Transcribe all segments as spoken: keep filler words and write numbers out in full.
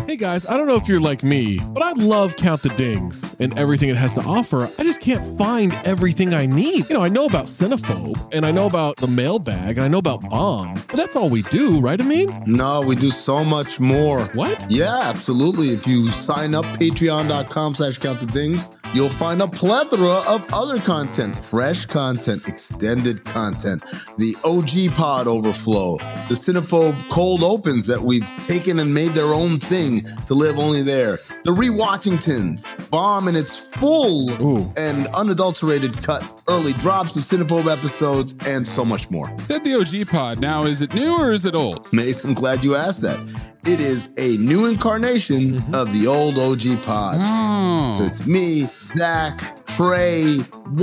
Hey guys, I don't know if you're like me, but I love Count the Dings and everything it has to offer. I just can't find everything I need. You know, I know about Cinephobe, and I know about the mailbag, and I know about Bomb, but that's all we do, right, Amin? No, we do so much more. What? Yeah, absolutely. If you sign up, patreon.com slash count the dings, you'll find a plethora of other content, fresh content, extended content, the O G Pod Overflow, the Cinephobe Cold Opens that we've taken and made their own thing to live only there, the Rewatchingtons, Bomb in its full Ooh. and unadulterated cut, early drops of Cinephobe episodes, and so much more. You said the O G Pod. Now, is it new or is it old? Mace, I'm glad you asked that. It is a new incarnation mm-hmm. of the old O G Pod. Oh. So it's me, Zach, Trey,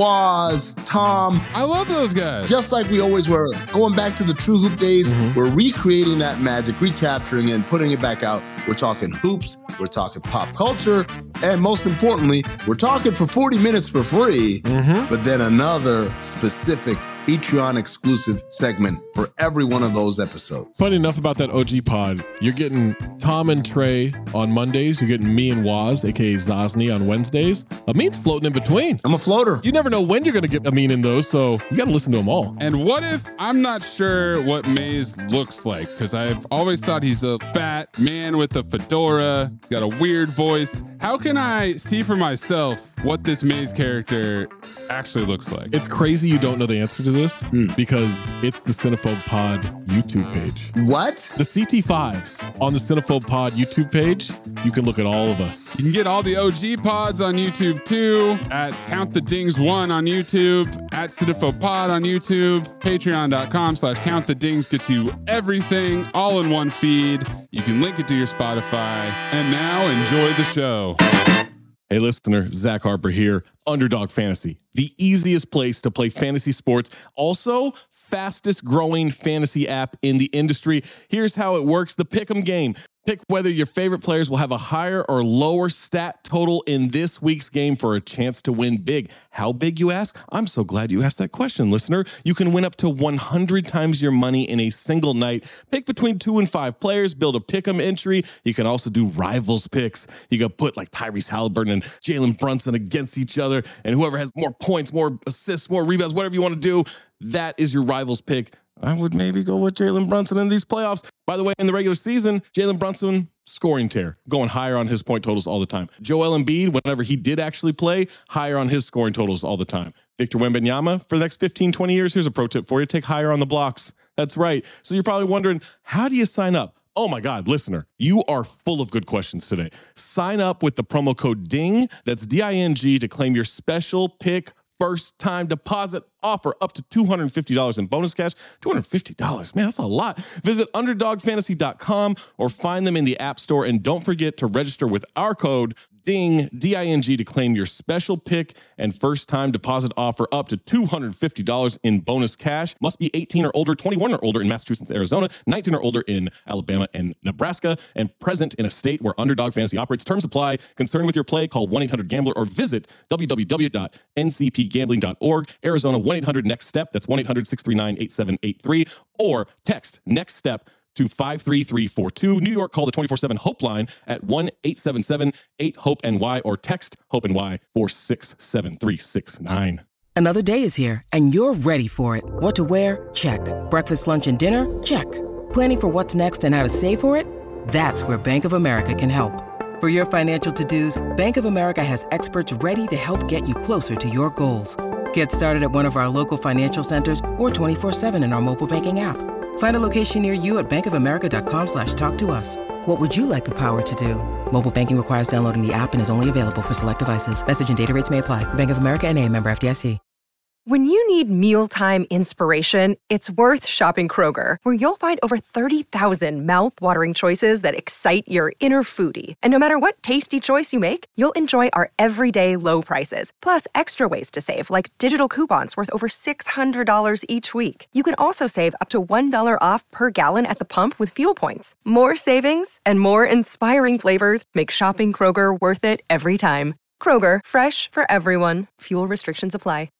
Waz, Tom. I love those guys. Just like we always were. Going back to the True Hoop days, mm-hmm. we're recreating that magic, recapturing it, and putting it back out. We're talking hoops, we're talking pop culture, and most importantly, we're talking for forty minutes for free, mm-hmm. but then another specific Patreon exclusive segment for every one of those episodes. Funny enough about that O G Pod, you're getting Tom and Trey on Mondays. You're getting me and Waz, aka Zosny, on Wednesdays. Amin's floating in between. I'm a floater. You never know when you're going to get Amin in those, so you got to listen to them all. And what if I'm not sure what Maze looks like? Because I've always thought he's a fat man with a fedora. He's got a weird voice. How can I see for myself what this Maze character actually looks like? It's crazy you don't know the answer to this mm. because it's the Cinephobe Pod YouTube page. What? The C T fives on the Cinephobe Pod YouTube page. You can look at all of us. You can get all the O G pods on YouTube too, at Count the Dings one on YouTube, at Cinephobe Pod on YouTube, patreon.com slash Count the Dings gets you everything all in one feed. You can link it to your Spotify. And now enjoy the show. Hey listener, Zach Harper here, Underdog Fantasy, the easiest place to play fantasy sports. Also, fastest growing fantasy app in the industry. Here's how it works. The Pick'em game. Pick whether your favorite players will have a higher or lower stat total in this week's game for a chance to win big. How big, you ask? I'm so glad you asked that question, listener. You can win up to one hundred times your money in a single night. Pick between two and five players, build a pick'em entry. You can also do rivals picks. You can put like Tyrese Halliburton and Jalen Brunson against each other, and whoever has more points, more assists, more rebounds, whatever you want to do, that is your rivals pick. I would maybe go with Jalen Brunson in these playoffs. By the way, in the regular season, Jalen Brunson, scoring tear, going higher on his point totals all the time. Joel Embiid, whenever he did actually play, higher on his scoring totals all the time. Victor Wembanyama, for the next fifteen, twenty years, here's a pro tip for you. Take higher on the blocks. That's right. So you're probably wondering, how do you sign up? Oh my God, listener, you are full of good questions today. Sign up with the promo code DING, that's D I N G, to claim your special pick first time deposit offer up to two hundred fifty dollars in bonus cash. two hundred fifty dollars, man, that's a lot. Visit underdog fantasy dot com or find them in the App Store. And don't forget to register with our code DING, D I N G, to claim your special pick and first time deposit offer up to two hundred fifty dollars in bonus cash. Must be eighteen or older, twenty-one or older in Massachusetts, Arizona, nineteen or older in Alabama and Nebraska, and present in a state where Underdog Fantasy operates. Terms apply. Concerned with your play, call one eight hundred gambler or visit w w w dot n c p gambling dot org. Arizona, one eight hundred next step. That's one eight hundred six three nine eight seven eight three. Or text next step to five three three four two. New York, call the twenty-four seven HOPE line at one eight seven seven eight hope N Y or text HOPE-NY four six seven three six nine. Another day is here and you're ready for it. What to wear? Check. Breakfast, lunch, and dinner? Check. Planning for what's next and how to save for it? That's where Bank of America can help. For your financial to-dos, Bank of America has experts ready to help get you closer to your goals. Get started at one of our local financial centers or twenty-four seven in our mobile banking app. Find a location near you at bankofamerica.com slash talk to us. What would you like the power to do? Mobile banking requires downloading the app and is only available for select devices. Message and data rates may apply. Bank of America N A, member F D I C. When you need mealtime inspiration, it's worth shopping Kroger, where you'll find over thirty thousand mouth-watering choices that excite your inner foodie. And no matter what tasty choice you make, you'll enjoy our everyday low prices, plus extra ways to save, like digital coupons worth over six hundred dollars each week. You can also save up to one dollar off per gallon at the pump with fuel points. More savings and more inspiring flavors make shopping Kroger worth it every time. Kroger, fresh for everyone. Fuel restrictions apply.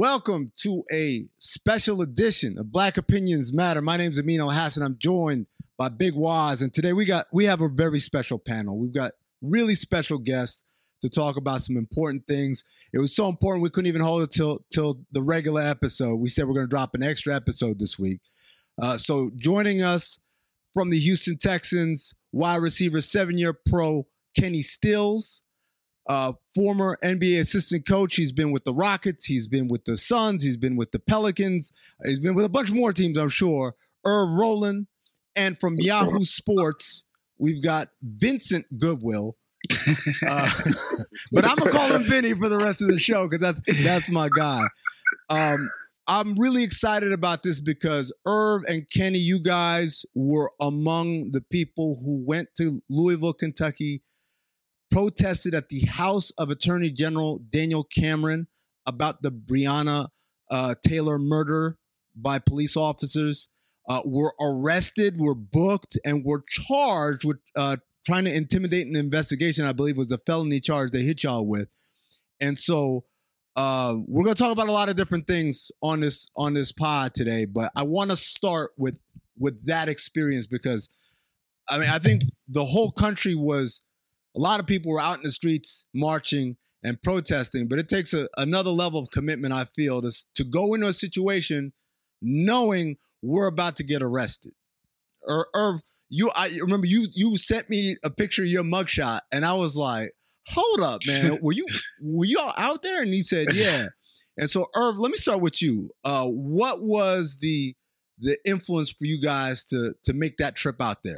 Welcome to a special edition of Black Opinions Matter. My name is Amin Elhassan. I'm joined by Big Waz. And today we got we have a very special panel. We've got really special guests to talk about some important things. It was so important we couldn't even hold it till till the regular episode. We said we're going to drop an extra episode this week. Uh, so joining us from the Houston Texans, wide receiver, seven-year pro, Kenny Stills, uh, former N B A assistant coach. He's been with the Rockets. He's been with the Suns. He's been with the Pelicans. He's been with a bunch more teams, I'm sure. Irv Rowland. And from Yahoo Sports, we've got Vincent Goodwill. Uh, but I'm going to call him Vinny for the rest of the show because that's, that's my guy. Um, I'm really excited about this because Irv and Kenny, you guys were among the people who went to Louisville, Kentucky, protested at the House of Attorney General Daniel Cameron about the Breonna uh, Taylor murder by police officers, uh, were arrested, were booked, and were charged with uh, trying to intimidate an investigation. I believe was a felony charge they hit y'all with. And so uh, we're going to talk about a lot of different things on this on this pod today, but I want to start with with that experience because, I mean, I think the whole country was, a lot of people were out in the streets marching and protesting, but it takes a, another level of commitment, I feel, to, to go into a situation knowing we're about to get arrested. Or, or you, I remember you you sent me a picture of your mugshot, and I was like, hold up, man. Were you were you all out there? And he said, yeah. And so, Irv, let me start with you. Uh, what was the the influence for you guys to to make that trip out there?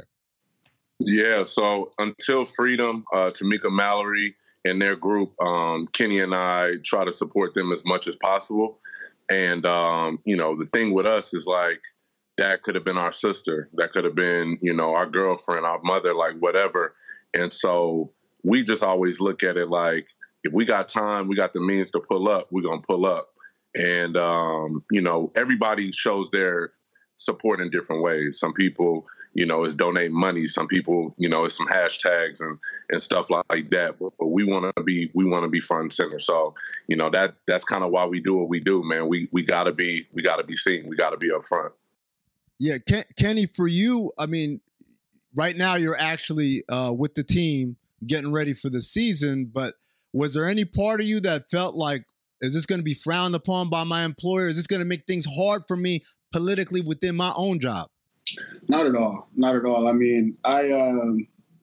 Yeah, so Until Freedom, uh, Tamika Mallory and their group, um, Kenny and I try to support them as much as possible. And, um, you know, the thing with us is like, that could have been our sister. That could have been, you know, our girlfriend, our mother, like whatever. And so we just always look at it like, if we got time, we got the means to pull up, we're going to pull up. And, um, you know, everybody shows their support in different ways. Some people, you know, is donate money. Some people, you know, it's some hashtags and, and stuff like that. But, but we want to be, we want to be front and center. So, you know, that that's kind of why we do what we do, man. We we gotta be, we gotta be seen. We gotta be up front. Yeah, Ken, Kenny, for you, I mean, right now you're actually uh, with the team getting ready for the season. But was there any part of you that felt like, is this going to be frowned upon by my employer? Is this going to make things hard for me politically within my own job? Not at all. Not at all. I mean, I um,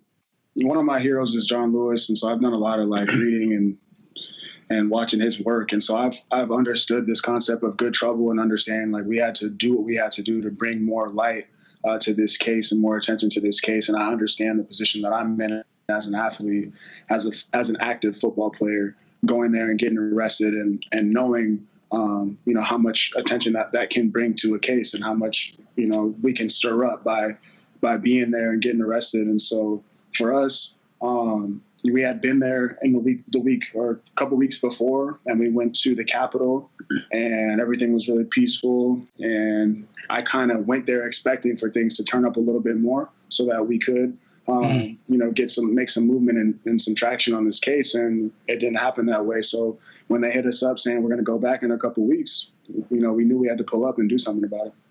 one of my heroes is John Lewis, and so I've done a lot of like reading and and watching his work, and so I've I've understood this concept of good trouble and understand like we had to do what we had to do to bring more light uh, to this case and more attention to this case, and I understand the position that I'm in as an athlete, as a as an active football player, going there and getting arrested and and knowing. Um, you know, how much attention that, that can bring to a case and how much, you know, we can stir up by by being there and getting arrested. And so for us, um, we had been there in the week, the week or a couple weeks before, and we went to the Capitol and everything was really peaceful. And I kind of went there expecting for things to turn up a little bit more so that we could, um, you know, get some, make some movement and, and some traction on this case. And it didn't happen that way. So when they hit us up saying we're going to go back in a couple of weeks, you know, we knew we had to pull up and do something about it.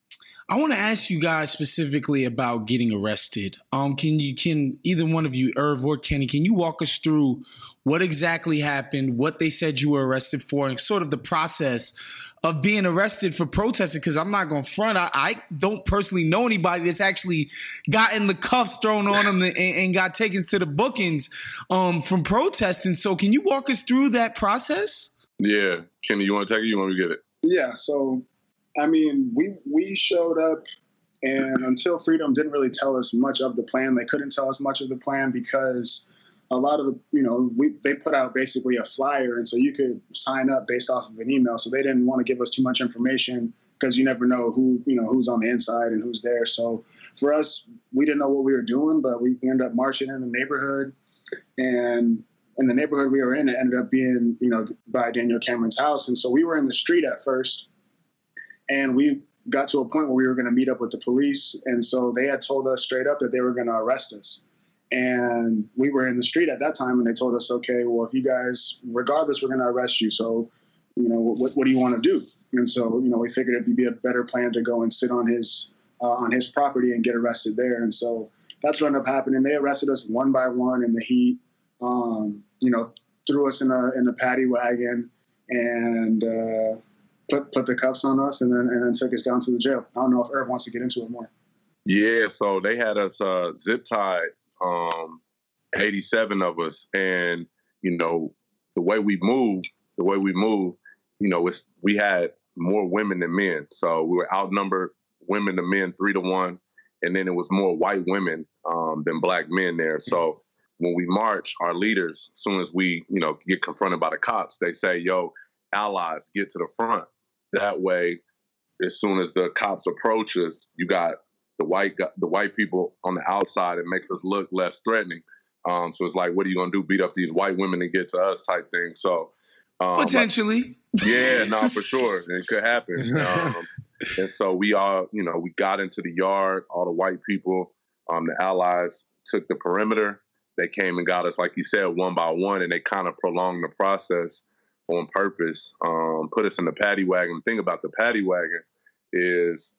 I want to ask you guys specifically about getting arrested. Um, can you, can either one of you, Irv or Kenny, can you walk us through what exactly happened, what they said you were arrested for, and sort of the process of being arrested for protesting? Because I'm not going to front. I, I don't personally know anybody that's actually gotten the cuffs thrown on them and, and got taken to the bookings um, from protesting. So can you walk us through that process? Yeah. Kenny, you want to take it? You want me to get it? Yeah. So, I mean, we we showed up, and Until Freedom didn't really tell us much of the plan. They couldn't tell us much of the plan because a lot of the, you know, we they put out basically a flyer, and so you could sign up based off of an email. So they didn't want to give us too much information because you never know who, you know, who's on the inside and who's there. So for us, we didn't know what we were doing, but we ended up marching in the neighborhood, and in the neighborhood we were in, it ended up being, you know, by Daniel Cameron's house. And so we were in the street at first, and we got to a point where we were going to meet up with the police. And so they had told us straight up that they were going to arrest us. And we were in the street at that time, and they told us, okay, well, if you guys, regardless, we're going to arrest you. So, you know, what, what do you want to do? And so, you know, we figured it'd be a better plan to go and sit on his uh, on his property and get arrested there. And so that's what ended up happening. They arrested us one by one in the heat, um, you know, threw us in a in a paddy wagon and uh, put put the cuffs on us, and then and then took us down to the jail. I don't know if Irv wants to get into it more. Yeah, so they had us uh, zip tied, um, eighty-seven of us, and you know the way we moved, the way we moved, you know, it's we had more women than men, so we were outnumbered women to men three to one, and then it was more white women um, than black men there. So when we march, our leaders, as soon as we you know get confronted by the cops, they say, "Yo, allies, get to the front." That way, as soon as the cops approach us, you got the white the white people on the outside and make us look less threatening. Um, so it's like, what are you gonna do? Beat up these white women and get to us type thing. So um, potentially, like, yeah, no, for sure, it could happen. Um, and so we all, you know, we got into the yard. All the white people, um, the allies took the perimeter. They came and got us, like you said, one by one, and they kind of prolonged the process on purpose. Um, put us in the paddy wagon. The thing about the paddy wagon is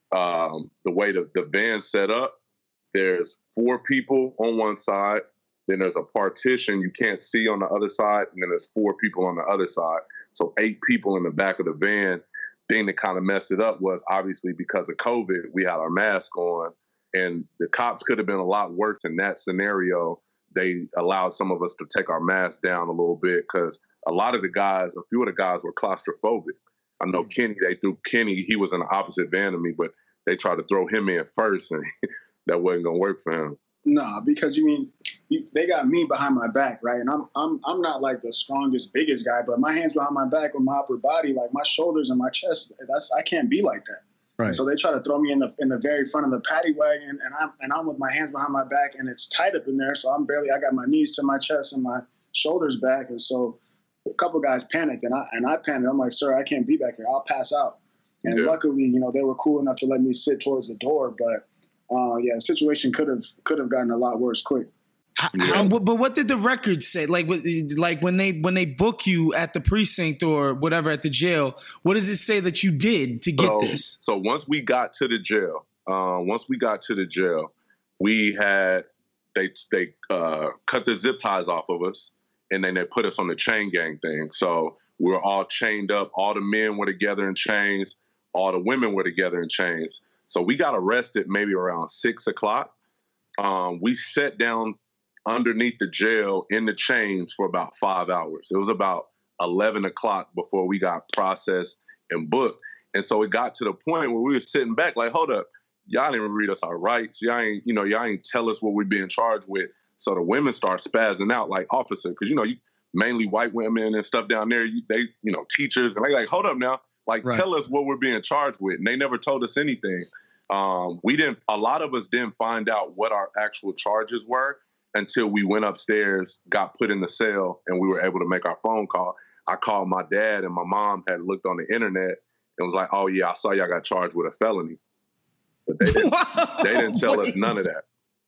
um, the way the, the van's set up. There's four people on one side, then there's a partition you can't see on the other side, and then there's four people on the other side. So eight people in the back of the van. Thing that kind of messed it up was obviously because of COVID, we had our mask on, and the cops could have been a lot worse in that scenario. They allowed some of us to take our masks down a little bit because a lot of the guys, a few of the guys were claustrophobic. I know Kenny, they threw Kenny, he was in the opposite van of me, but they tried to throw him in first, and that wasn't going to work for him. No, because you mean you, they got me behind my back, right? And I'm I'm I'm not like the strongest, biggest guy, but my hands behind my back with my upper body, like my shoulders and my chest, that's I can't be like that. Right. And so they try to throw me in the in the very front of the paddy wagon, and I'm and I'm with my hands behind my back, and it's tight up in there, so I'm barely I got my knees to my chest and my shoulders back, and so a couple guys panicked, and I and I panicked. I'm like, sir, I can't be back here. I'll pass out. And yeah. Luckily, you know, they were cool enough to let me sit towards the door, but. Uh, yeah, the situation could have could have gotten a lot worse quick. Yeah. Um, but what did the records say? Like, like when they when they book you at the precinct or whatever at the jail, what does it say that you did to get so, this? So once we got to the jail, uh, once we got to the jail, we had they they uh, cut the zip ties off of us, and then they put us on the chain gang thing. So we were all chained up. All the men were together in chains. All the women were together in chains. So we got arrested maybe around six o'clock. Um, we sat down underneath the jail in the chains for about five hours. It was about eleven o'clock before we got processed and booked. And so it got to the point where we were sitting back like, hold up, y'all didn't read us our rights. Y'all ain't, you know, y'all ain't tell us what we're being charged with. So the women start spazzing out like, officer, because, you know, you mainly white women and stuff down there, you, they, you know, teachers. And they like, hold up now. Like, right. Tell us what we're being charged with. And they never told us anything. Um, we didn't, a lot of us didn't find out what our actual charges were until we went upstairs, got put in the cell, and we were able to make our phone call. I called my dad, and my mom had looked on the internet and was like, oh, yeah, I saw y'all got charged with a felony. But they didn't, they didn't tell Wait. us none of that.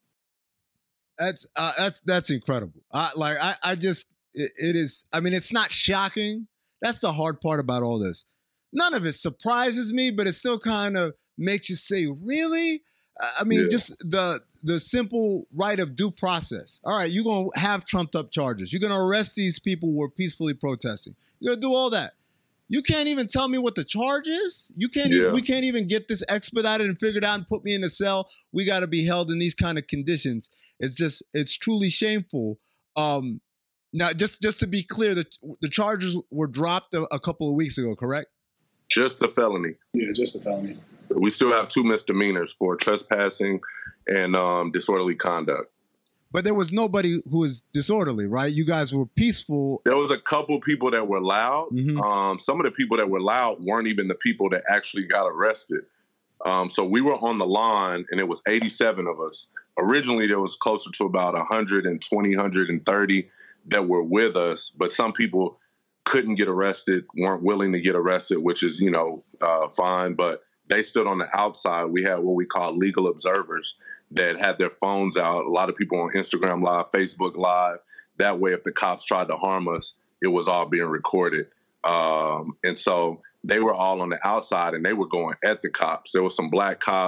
That's, uh, that's, that's incredible. I, like, I, I just, it, it is, I mean, it's not shocking. That's the hard part about all this. None of it surprises me, but it still kind of makes you say, really? I mean, yeah. just the the simple right of due process. All right, you're going to have trumped up charges. You're going to arrest these people who are peacefully protesting. You're going to do all that. You can't even tell me what the charge is? You can't. Yeah. Even, we can't even get this expedited and figured out and put me in the cell. We got to be held in these kind of conditions. It's just, it's truly shameful. Um, now, just, just to be clear, the, the charges were dropped a, a couple of weeks ago, correct? Just the felony. Yeah, just the felony. We still have two misdemeanors for trespassing and um, disorderly conduct. But there was nobody who was disorderly, right? You guys were peaceful. There was a couple people that were loud. Mm-hmm. Um, some of the people that were loud weren't even the people that actually got arrested. Um, so we were on the line, and it was eighty-seven of us. Originally, there was closer to about one hundred twenty, one hundred thirty that were with us, but some people couldn't get arrested, weren't willing to get arrested, which is, you know, uh, fine. But they stood on the outside. We had what we call legal observers that had their phones out. A lot of people on Instagram Live, Facebook Live. That way, if the cops tried to harm us, it was all being recorded. Um, and so they were all on the outside, and they were going at the cops. There were some black cops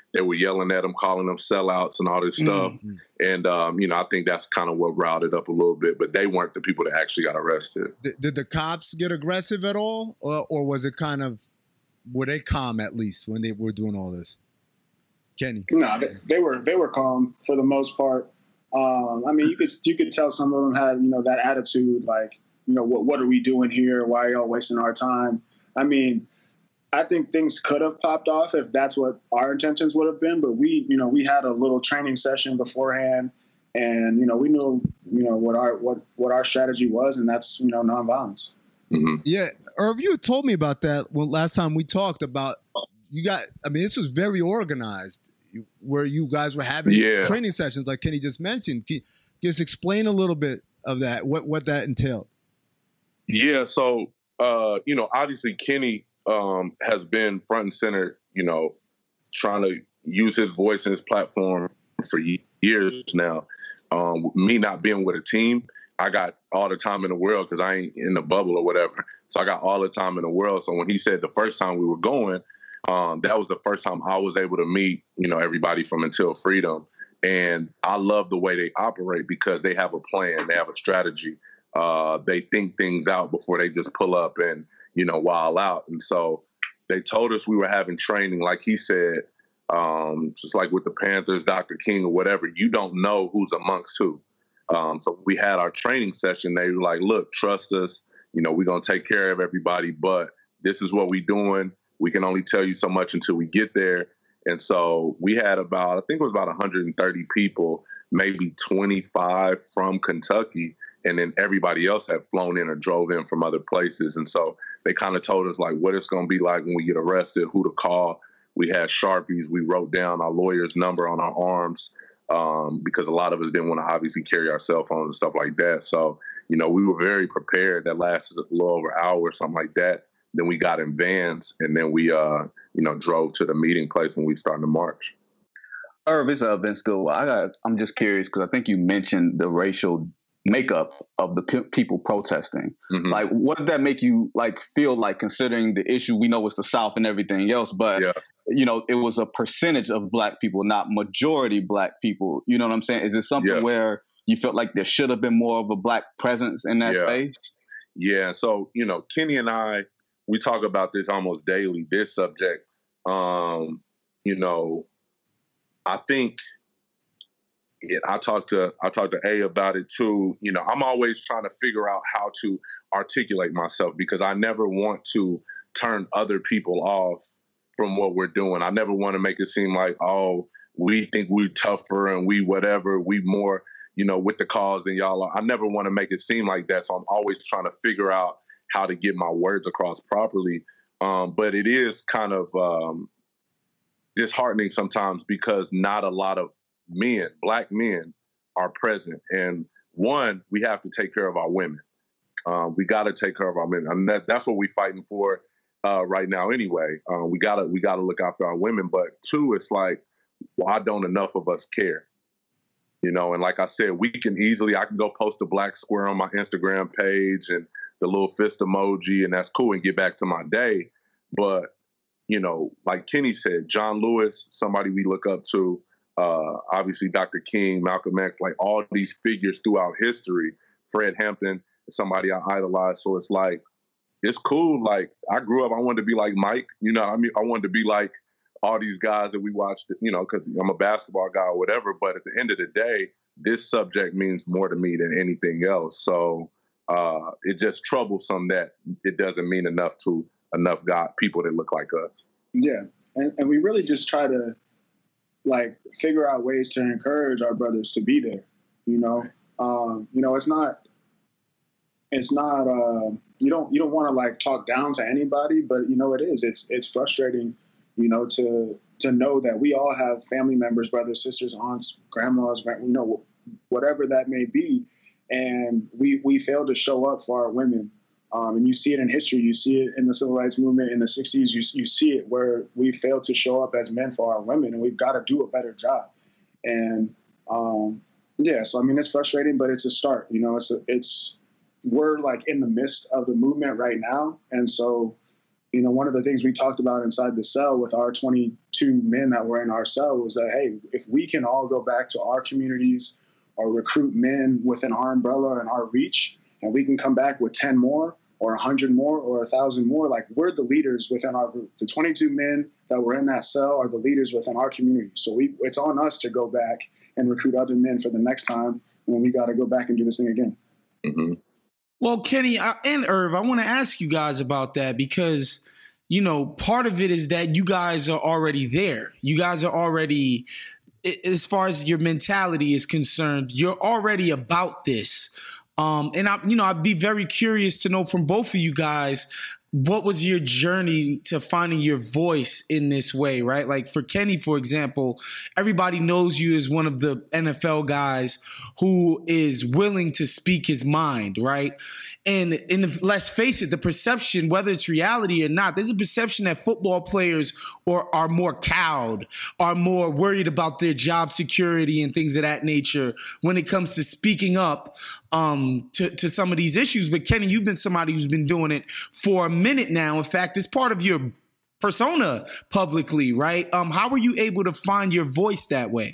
they were yelling at him, calling them sellouts and all this stuff. Mm-hmm. And, um, you know, I think that's kind of what riled it up a little bit. But they weren't the people that actually got arrested. Did, did the cops get aggressive at all? Or, or was it kind of, were they calm at least when they were doing all this? Kenny? No, they, they were they were calm for the most part. Um, I mean, you could you could tell some of them had, you know, that attitude, like, you know, what what are we doing here? Why are y'all wasting our time? I mean, I think things could have popped off if that's what our intentions would have been. But we, you know, we had a little training session beforehand, and you know, we knew, you know, what our what what our strategy was, and that's, you know, nonviolence. Mm-hmm. Yeah, Irv, you told me about that when last time we talked about you got. I mean, this was very organized, where you guys were having yeah. training sessions, like Kenny just mentioned. Can you just explain a little bit of that, what what that entailed? Yeah, so uh, you know, obviously Kenny um, has been front and center, you know, trying to use his voice and his platform for years now. Um, me not being with a team, I got all the time in the world because I ain't in the bubble or whatever. So I got all the time in the world. So when he said the first time we were going, Um, that was the first time I was able to meet, you know, everybody from Until Freedom. And I love the way they operate because they have a plan. They have a strategy. Uh, they think things out before they just pull up and, you know, wild out. And so they told us we were having training, like he said, um, just like with the Panthers, Doctor King or whatever, you don't know who's amongst who. Um, so we had our training session. They were like, look, trust us. You know, we're going to take care of everybody, but this is what we're doing. We can only tell you so much until we get there. And so we had about, I think it was about one hundred thirty people, maybe twenty-five from Kentucky. And then everybody else had flown in or drove in from other places. And so they kind of told us like what it's going to be like when we get arrested, who to call. We had Sharpies. We wrote down our lawyer's number on our arms um, because a lot of us didn't want to obviously carry our cell phones and stuff like that. So, you know, we were very prepared. That lasted a little over an hour or something like that. Then we got in vans, and then we, uh, you know, drove to the meeting place when we started to march. Irv, it's uh, Vince Stillwell. I got. I'm just curious because I think you mentioned the racial makeup of the p- people protesting. Mm-hmm. Like, what did that make you like feel like, considering the issue? We know it's the South and everything else, but yeah. you know, it was a percentage of Black people, not majority Black people. You know what I'm saying? Is it something yeah. where you felt like there should have been more of a Black presence in that yeah. space? Yeah. So, you know, Kenny and I, we talk about this almost daily, this subject. Um, you know, I think it, I talked to I talked to A about it too. You know, I'm always trying to figure out how to articulate myself because I never want to turn other people off from what we're doing. I never want to make it seem like, oh, we think we're tougher and we whatever, we more, you know, with the cause than y'all are. I never want to make it seem like that. So I'm always trying to figure out how to get my words across properly. Um, but it is kind of um, disheartening sometimes because not a lot of men, Black men, are present. And one, we have to take care of our women. Um, we got to take care of our women. And that, that's what we're fighting for uh, right now anyway. Uh, we got to we got to look after our women. But two, it's like, why don't enough of us care? You know, and like I said, we can easily, I can go post a black square on my Instagram page and the little fist emoji, and that's cool, and get back to my day. But, you know, like Kenny said, John Lewis, somebody we look up to, uh, obviously Doctor King, Malcolm X, like all these figures throughout history, Fred Hampton, somebody I idolize. So it's like, it's cool. Like, I grew up, I wanted to be like Mike, you know what I mean? I wanted to be like all these guys that we watched, you know, because I'm a basketball guy or whatever. But at the end of the day, this subject means more to me than anything else. So, Uh, it's just troublesome that it doesn't mean enough to enough God people that look like us. Yeah, and, and we really just try to like figure out ways to encourage our brothers to be there. You know, um, you know, it's not, it's not. Uh, you don't you don't want to like talk down to anybody, but you know, it is. It's it's frustrating, you know, to to know that we all have family members, brothers, sisters, aunts, grandmas, you know, whatever that may be. And we, we fail to show up for our women. Um, and you see it in history. You see it in the civil rights movement in the sixties. You, you see it where we fail to show up as men for our women, and we've got to do a better job. And, um, yeah, so, I mean, it's frustrating, but it's a start. You know, it's a, it's we're, like, in the midst of the movement right now. And so you know, one of the things we talked about inside the cell with our twenty-two men that were in our cell was that, hey, if we can all go back to our communities or recruit men within our umbrella and our reach, and we can come back with ten more or one hundred more or one thousand more, like, we're the leaders within our group. The twenty-two men that were in that cell are the leaders within our community. So we, it's on us to go back and recruit other men for the next time when we got to go back and do this thing again. Mm-hmm. Well, Kenny and Irv, I want to ask you guys about that because, you know, part of it is that you guys are already there. You guys are already, as far as your mentality is concerned, you're already about this. Um, and, I, you know, I'd be very curious to know from both of you guys, what was your journey to finding your voice in this way, right? Like for Kenny, for example, everybody knows you as one of the N F L guys who is willing to speak his mind, right? And, and let's face it, the perception, whether it's reality or not, there's a perception that football players are, are more cowed, are more worried about their job security and things of that nature when it comes to speaking up um, to, to some of these issues. But Kenny, you've been somebody who's been doing it for a minute now. In fact, it's part of your persona publicly, right? Um, how were you able to find your voice that way?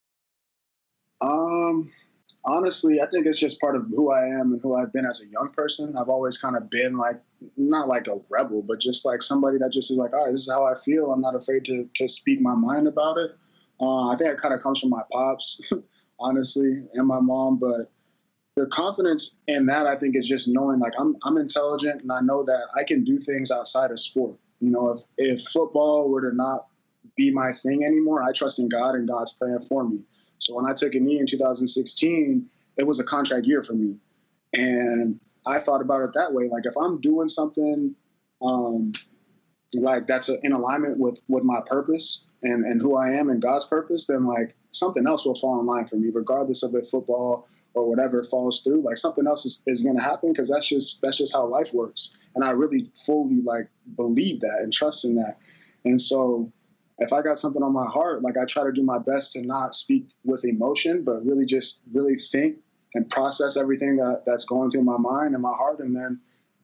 Um, honestly, I think it's just part of who I am and who I've been as a young person. I've always kind of been like, not like a rebel, but just like somebody that just is like, all right, this is how I feel. I'm not afraid to to speak my mind about it. Uh, I think it kind of comes from my pops, honestly, and my mom, but the confidence in that, I think, is just knowing like I'm I'm intelligent and I know that I can do things outside of sport. You know, if if football were to not be my thing anymore, I trust in God and God's plan for me. So when I took a knee in two thousand sixteen, it was a contract year for me. And I thought about it that way. Like if I'm doing something um, like that's a, in alignment with, with my purpose and, and who I am and God's purpose, then like something else will fall in line for me, regardless of if football or whatever falls through. Like something else is, is going to happen because that's just that's just how life works. And I really fully like believe that and trust in that. And so if I got something on my heart, like I try to do my best to not speak with emotion, but really just really think and process everything that, that's going through my mind and my heart, and then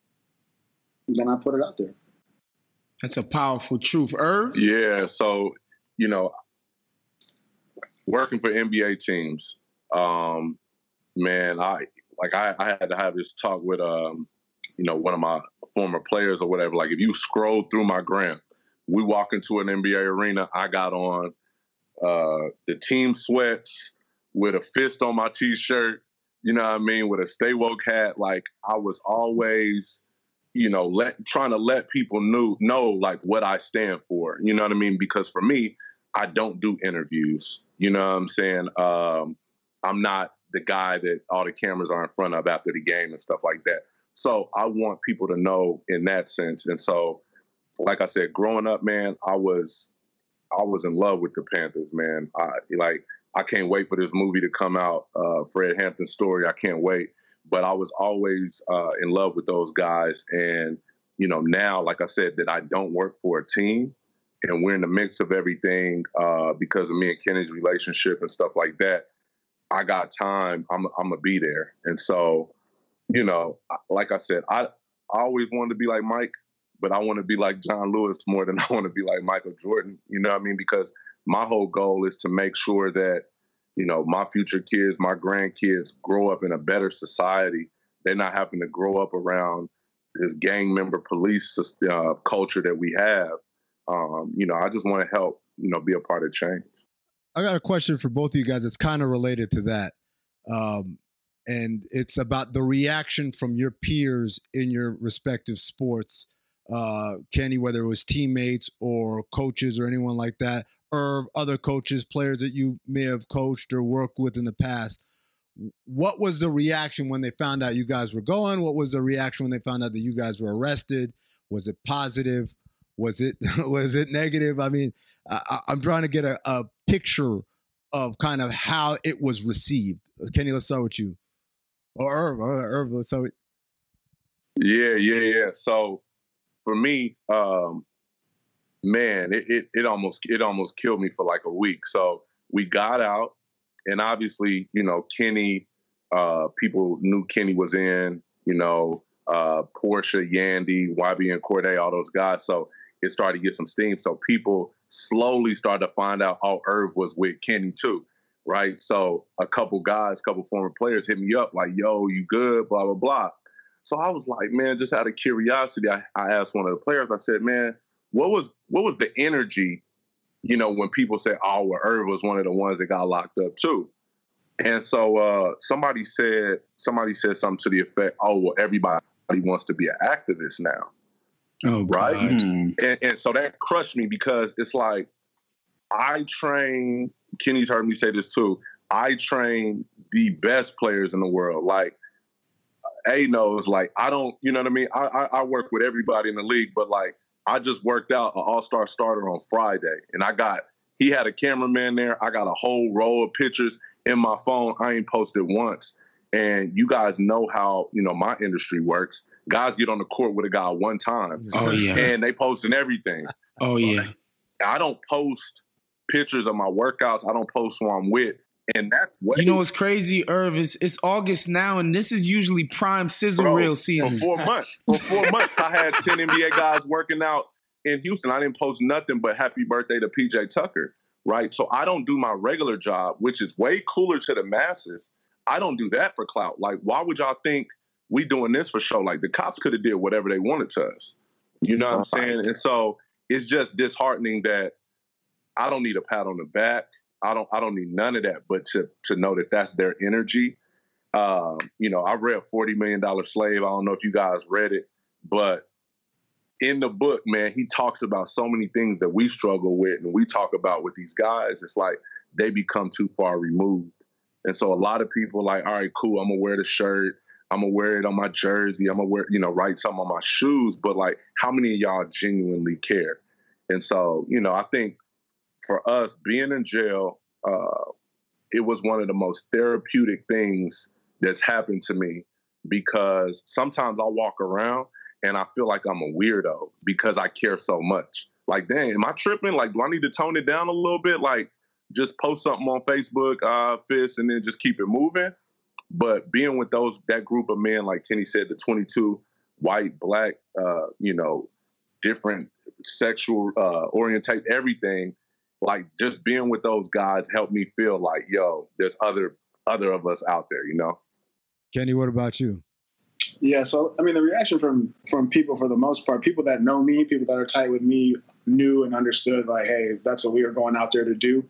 then I put it out there. That's a powerful truth. Irv? Yeah, so, you know, working for N B A teams, um, man, I like I, I had to have this talk with, um, you know, one of my former players or whatever. Like if you scroll through my gram, we walk into an N B A arena, I got on uh, the team sweats with a fist on my T-shirt, you know what I mean, with a Stay Woke hat. Like I was always, you know, let trying to let people know, know like what I stand for, you know what I mean? Because for me, I don't do interviews, you know what I'm saying? Um, I'm not the guy that all the cameras are in front of after the game and stuff like that. So I want people to know in that sense. And so, like I said, growing up, man, I was I was in love with the Panthers, man. I, like, I can't wait for this movie to come out, uh, Fred Hampton's story. I can't wait. But I was always uh, in love with those guys. And, you know, now, like I said, that I don't work for a team and we're in the midst of everything uh, because of me and Kenny's relationship and stuff like that, I got time. I'm, I'm going to be there. And so, you know, like I said, I, I always wanted to be like Mike, but I want to be like John Lewis more than I want to be like Michael Jordan. You know what I mean? Because my whole goal is to make sure that, you know, my future kids, my grandkids grow up in a better society. They're not having to grow up around this gang member police uh, culture that we have. Um, you know, I just want to help, you know, be a part of change. I got a question for both of you guys. It's kind of related to that. Um, and it's about the reaction from your peers in your respective sports. Uh, Kenny, whether it was teammates or coaches or anyone like that, or other coaches, players that you may have coached or worked with in the past. What was the reaction when they found out you guys were going? What was the reaction when they found out that you guys were arrested? Was it positive? Was it was it negative? I mean, I, I'm trying to get a, a picture of kind of how it was received. Kenny, let's start with you. Or Irv, or Irv, let's start with Yeah, yeah, yeah. So for me, um, man, it, it it almost it almost killed me for like a week. So we got out, and obviously, you know, Kenny, uh, people knew Kenny was in. You know, uh, Portia, Yandy, Y B and Corday, all those guys. So it started to get some steam. So people slowly started to find out, oh, Irv was with Kenny too, right? So a couple guys, couple former players hit me up like, yo, you good, blah, blah, blah. So I was like, man, just out of curiosity, I, I asked one of the players, I said, man, what was what was the energy, you know, when people say, oh, well, Irv was one of the ones that got locked up too? And so uh, somebody said, somebody said something to the effect, oh, well, everybody wants to be an activist now. Oh, right. Mm. And, and so that crushed me because it's like, I train, Kenny's heard me say this too, I train the best players in the world. Like, A knows, like, I don't, you know what I mean? I, I, I work with everybody in the league, but like, I just worked out an all-star starter on Friday, and I got, he had a cameraman there. I got a whole roll of pictures in my phone. I ain't posted once. And you guys know how, you know, my industry works. Guys get on the court with a guy one time. Oh, yeah. And they posting everything. Oh, yeah. I don't post pictures of my workouts. I don't post who I'm with. And that's what you know what's crazy, Irv, is it's August now, and this is usually prime sizzle Bro, reel season. For four months. For four months, I had ten N B A guys working out in Houston. I didn't post nothing but happy birthday to P J Tucker, right? So I don't do my regular job, which is way cooler to the masses. I don't do that for clout. Like, why would y'all think we doing this for show? Like, the cops could have did whatever they wanted to us. You know what I'm saying? And so it's just disheartening that I don't need a pat on the back. I don't I don't need none of that, but to to know that that's their energy. Um, you know, I read forty million dollars Slave. I don't know if you guys read it, but in the book, man, he talks about so many things that we struggle with and we talk about with these guys. It's like they become too far removed. And so a lot of people are like, all right, cool, I'm going to wear the shirt. I'm going to wear it on my jersey. I'm going to wear, you know, write something on my shoes. But like, how many of y'all genuinely care? And so, you know, I think for us being in jail, uh, it was one of the most therapeutic things that's happened to me, because sometimes I walk around and I feel like I'm a weirdo because I care so much. Like, dang, am I tripping? Like, do I need to tone it down a little bit? Like, just post something on Facebook, uh, Fist, and then just keep it moving. But being with those, that group of men, like Kenny said, the twenty-two white, black, uh, you know, different sexual uh, orientation, everything, like just being with those guys helped me feel like, yo, there's other other of us out there, you know? Kenny, what about you? Yeah, so, I mean, the reaction from from people, for the most part, people that know me, people that are tight with me, knew and understood, like, hey, that's what we were going out there to do.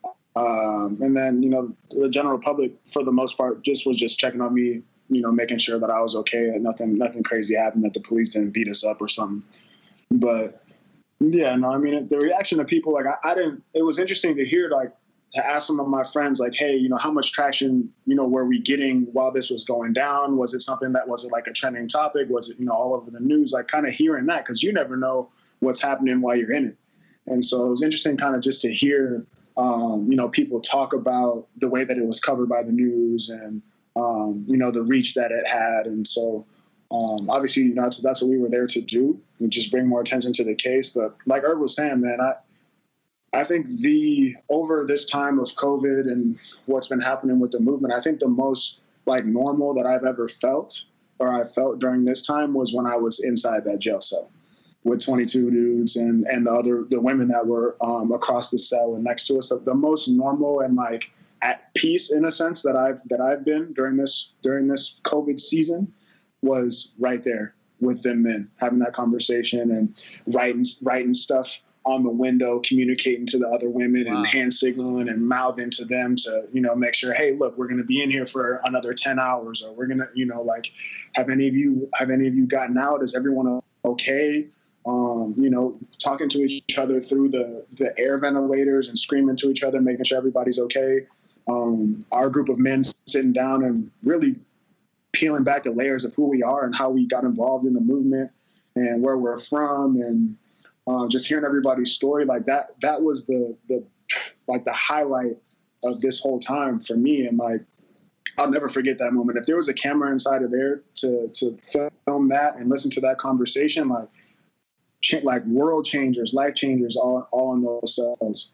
Um, and then, you know, the general public, for the most part, just was just checking on me, you know, making sure that I was okay, that nothing nothing crazy happened, that the police didn't beat us up or something. But, yeah, no, I mean, the reaction of people, like, I, I didn't, it was interesting to hear, like, to ask some of my friends, like, hey, you know, how much traction, you know, were we getting while this was going down? Was it something that, was it like a trending topic? Was it, you know, all over the news? Like, kind of hearing that, because you never know what's happening while you're in it. And so it was interesting kind of just to hear, um, you know, people talk about the way that it was covered by the news and, um, you know, the reach that it had. And so, um, obviously, you know, that's, that's what we were there to do, and just bring more attention to the case. But like Irv was saying, man, I, I think the, over this time of COVID and what's been happening with the movement, I think the most like normal that I've ever felt, or I felt during this time, was when I was inside that jail cell with twenty-two dudes and, and the other, the women that were um, across the cell and next to us. So the most normal and like at peace, in a sense, that I've, that I've been during this, during this COVID season was right there with them men, having that conversation and writing, writing stuff on the window, communicating to the other women. Wow. And hand signaling and mouthing to them to, you know, make sure, hey, look, we're going to be in here for another ten hours, or we're going to, you know, like, have any of you, have any of you gotten out? Is everyone okay? Um, you know, talking to each other through the, the air ventilators and screaming to each other, making sure everybody's okay. Um, our group of men sitting down and really peeling back the layers of who we are and how we got involved in the movement and where we're from, and Uh, just hearing everybody's story, like that, that was the, the, like the highlight of this whole time for me. And like, I'll never forget that moment. If there was a camera inside of there to, to film that and listen to that conversation, like, cha- like world changers, life changers, all, all in those cells.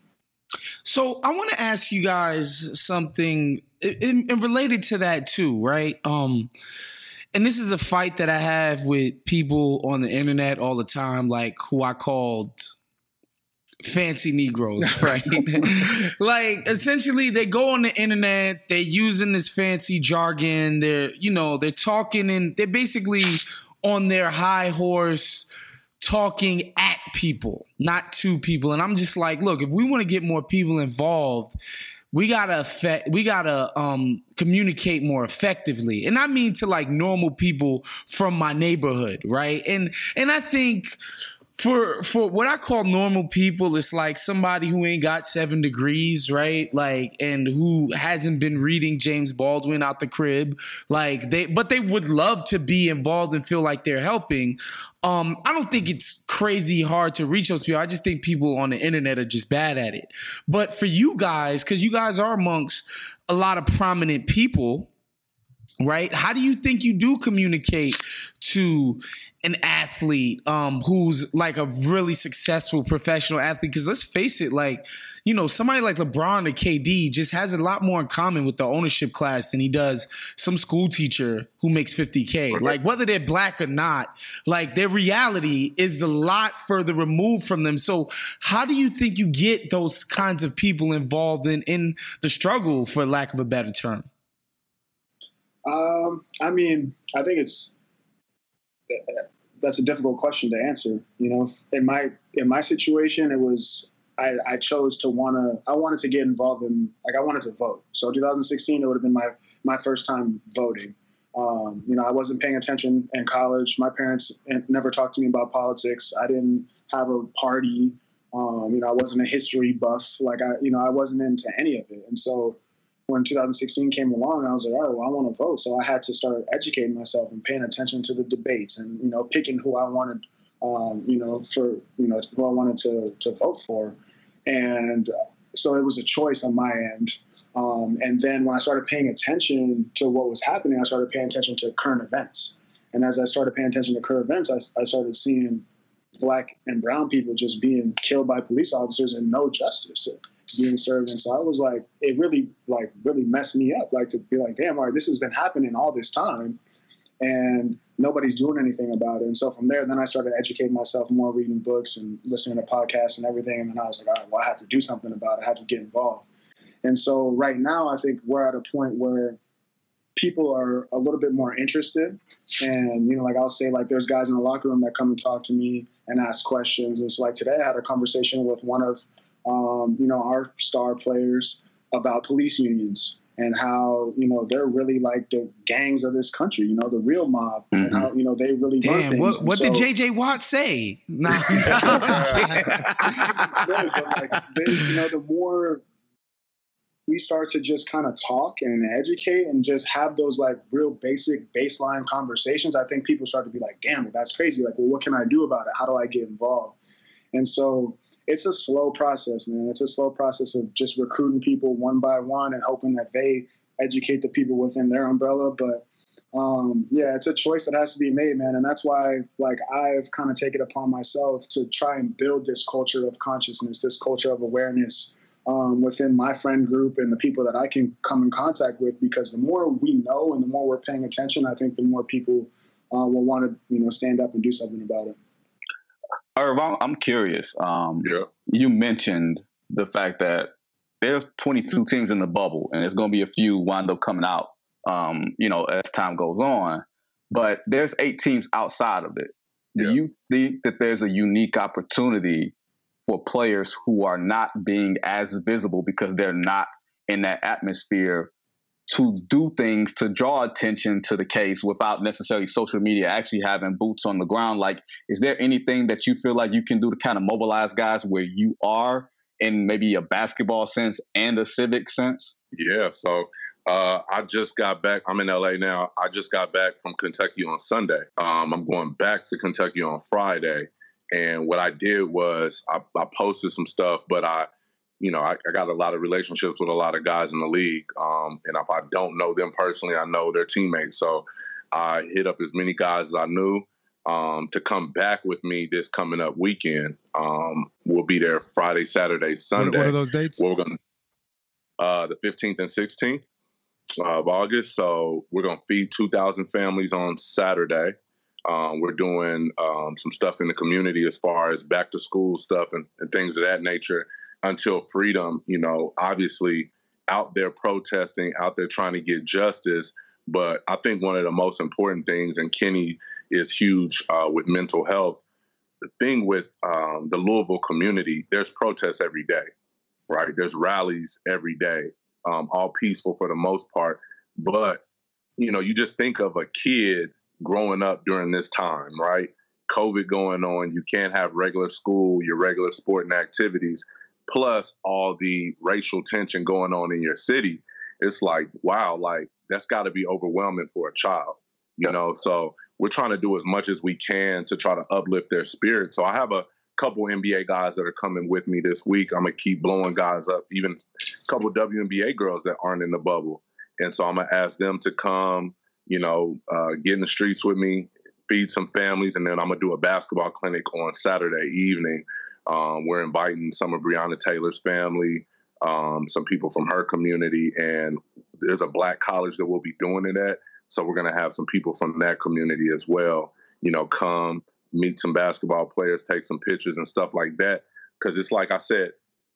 So I want to ask you guys something in, in related to that too, right? Um, and this is a fight that I have with people on the internet all the time, like who I called fancy Negroes, right? Like, essentially, they go on the internet, they're using this fancy jargon, they're, you know, they're talking and they're basically on their high horse talking at people, not to people. And I'm just like, look, if we want to get more people involved, we gotta affect, we gotta um, communicate more effectively. And I mean to like normal people from my neighborhood, right? And and I think For for what I call normal people, it's like somebody who ain't got seven degrees, right? Like, and who hasn't been reading James Baldwin out the crib. Like they, but they would love to be involved and feel like they're helping. Um, I don't think it's crazy hard to reach those people. I just think people on the internet are just bad at it. But for you guys, because you guys are amongst a lot of prominent people, right? How do you think you do communicate to an athlete um, who's like a really successful professional athlete? Because let's face it, like, you know, somebody like LeBron or K D just has a lot more in common with the ownership class than he does some school teacher who makes fifty K. Like, whether they're black or not, like, their reality is a lot further removed from them. So how do you think you get those kinds of people involved in, in the struggle, for lack of a better term? Um, I mean, I think it's that's a difficult question to answer. You know, in my in my situation, it was I, I chose to want to I wanted to get involved in, like, I wanted to vote. So two thousand sixteen, it would have been my my first time voting. Um, you know, I wasn't paying attention in college. My parents never talked to me about politics. I didn't have a party. Um, you know, I wasn't a history buff. Like I, you know, I wasn't into any of it. And so when two thousand sixteen came along, I was like, all right, well, I want to vote. So I had to start educating myself and paying attention to the debates and, you know, picking who I wanted, um, you know, for, you know, who I wanted to, to vote for. And so it was a choice on my end. Um, and then when I started paying attention to what was happening, I started paying attention to current events. And as I started paying attention to current events, I, I started seeing black and brown people just being killed by police officers and no justice being served. And so I was like, it really, like, really messed me up, like, to be like, damn, all right, this has been happening all this time and nobody's doing anything about it. And so from there, then I started educating myself more, reading books and listening to podcasts and everything. And then I was like, all right, well, I have to do something about it. I have to get involved. And so right now, I think we're at a point where people are a little bit more interested. And, you know, like I'll say, like, there's guys in the locker room that come and talk to me and ask questions. And so, like, today I had a conversation with one of, um, you know, our star players about police unions and how, you know, they're really like the gangs of this country, you know, the real mob, mm-hmm. and how, you know, they really run Damn, things. what, what so, did J J Watt say? Nah, yeah, but like, they, you know, the more we start to just kind of talk and educate and just have those like real basic baseline conversations, I think people start to be like, damn, that's crazy. Like, well, what can I do about it? How do I get involved? And so it's a slow process, man. It's a slow process of just recruiting people one by one and hoping that they educate the people within their umbrella. But um, yeah, it's a choice that has to be made, man. And that's why, like, I've kind of taken it upon myself to try and build this culture of consciousness, this culture of awareness um, within my friend group and the people that I can come in contact with. Because the more we know and the more we're paying attention, I think the more people uh, will want to, you know, stand up and do something about it. Irv, I'm curious. Um, yeah. You mentioned the fact that there's twenty-two teams in the bubble, and there's going to be a few wind up coming out, um, you know, as time goes on. But there's eight teams outside of it. Do yeah. you think that there's a unique opportunity for players who are not being as visible because they're not in that atmosphere to do things to draw attention to the case without necessarily social media actually having boots on the ground? Like, is there anything that you feel like you can do to kind of mobilize guys where you are in maybe a basketball sense and a civic sense? Yeah. So uh, I just got back. I'm in L A now. I just got back from Kentucky on Sunday. Um, I'm going back to Kentucky on Friday. And what I did was I, I posted some stuff, but I, you know, I, I got a lot of relationships with a lot of guys in the league. Um, and if I don't know them personally, I know their teammates. So I hit up as many guys as I knew um, to come back with me this coming up weekend. Um, we'll be there Friday, Saturday, Sunday. What are those dates? We're going uh, the fifteenth and sixteenth. of August. So we're going to feed two thousand families on Saturday. Um, we're doing um, some stuff in the community as far as back to school stuff and, and things of that nature. Until Freedom, you know, obviously out there protesting, out there trying to get justice. But I think one of the most important things, and Kenny is huge uh, with mental health, the thing with um, the Louisville community, there's protests every day, right? There's rallies every day, um, all peaceful for the most part. But, you know, you just think of a kid growing up during this time, right? COVID going on, you can't have regular school, your regular sporting activities, plus all the racial tension going on in your city. It's like, wow, like that's got to be overwhelming for a child, you know? So we're trying to do as much as we can to try to uplift their spirit. So I have a couple N B A guys that are coming with me this week. I'm going to keep blowing guys up, even a couple W N B A girls that aren't in the bubble. And so I'm going to ask them to come, you know, uh, get in the streets with me, feed some families, and then I'm going to do a basketball clinic on Saturday evening. Um, we're inviting some of Breonna Taylor's family, um, some people from her community, and there's a black college that we'll be doing it at. So we're going to have some people from that community as well, you know, come meet some basketball players, take some pictures and stuff like that. Because it's like I said,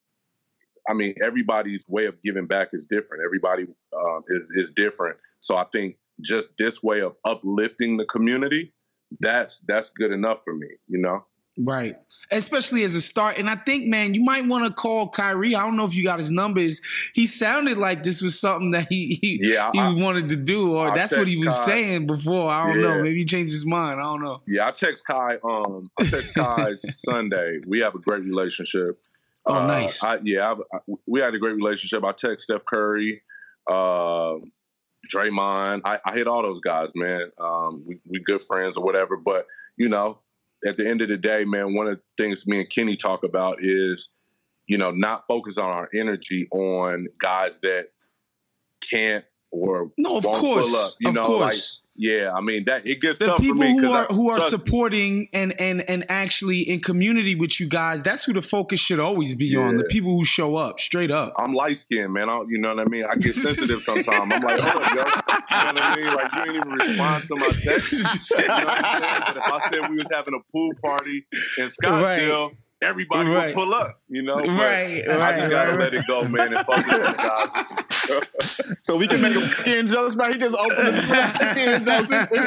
I mean, everybody's way of giving back is different. Everybody uh, is, is different. So I think just this way of uplifting the community, that's that's good enough for me, you know? Right. Especially as a start. And I think, man, you might want to call Kyrie. I don't know if you got his numbers. He sounded like this was something that he he, yeah, he I, wanted to do, or I that's what he was Kai. saying before. I don't yeah. know. Maybe he changed his mind. I don't know. Yeah, I text Kai. Um, I text Kai Sunday. We have a great relationship. Oh, uh, nice. I, yeah, I, I, we had a great relationship. I text Steph Curry, uh, Draymond. I, I hit all those guys, man. Um, we we good friends or whatever. But you know, at the end of the day, man, one of the things me and Kenny talk about is, you know, not focus on our energy on guys that can't or no, of won't course, pull up. You of know, course. like, yeah, I mean that it gets the tough people for me who are I, who are trust supporting me. and and and actually in community with you guys. That's who the focus should always be Yeah. on. The people who show up, straight up. I'm light skinned, man. I, you know what I mean? I get sensitive sometimes. I'm like, hold up, yo. You know what I mean? Like, you ain't even respond to my text. You know what I'm saying? But if I said we was having a pool party in Scottsdale, right. everybody right. would pull up, you know? But right, I right, just got to right. let it go, man, and focus on guys. So we can make him skin jokes now. He just opened the skin jokes.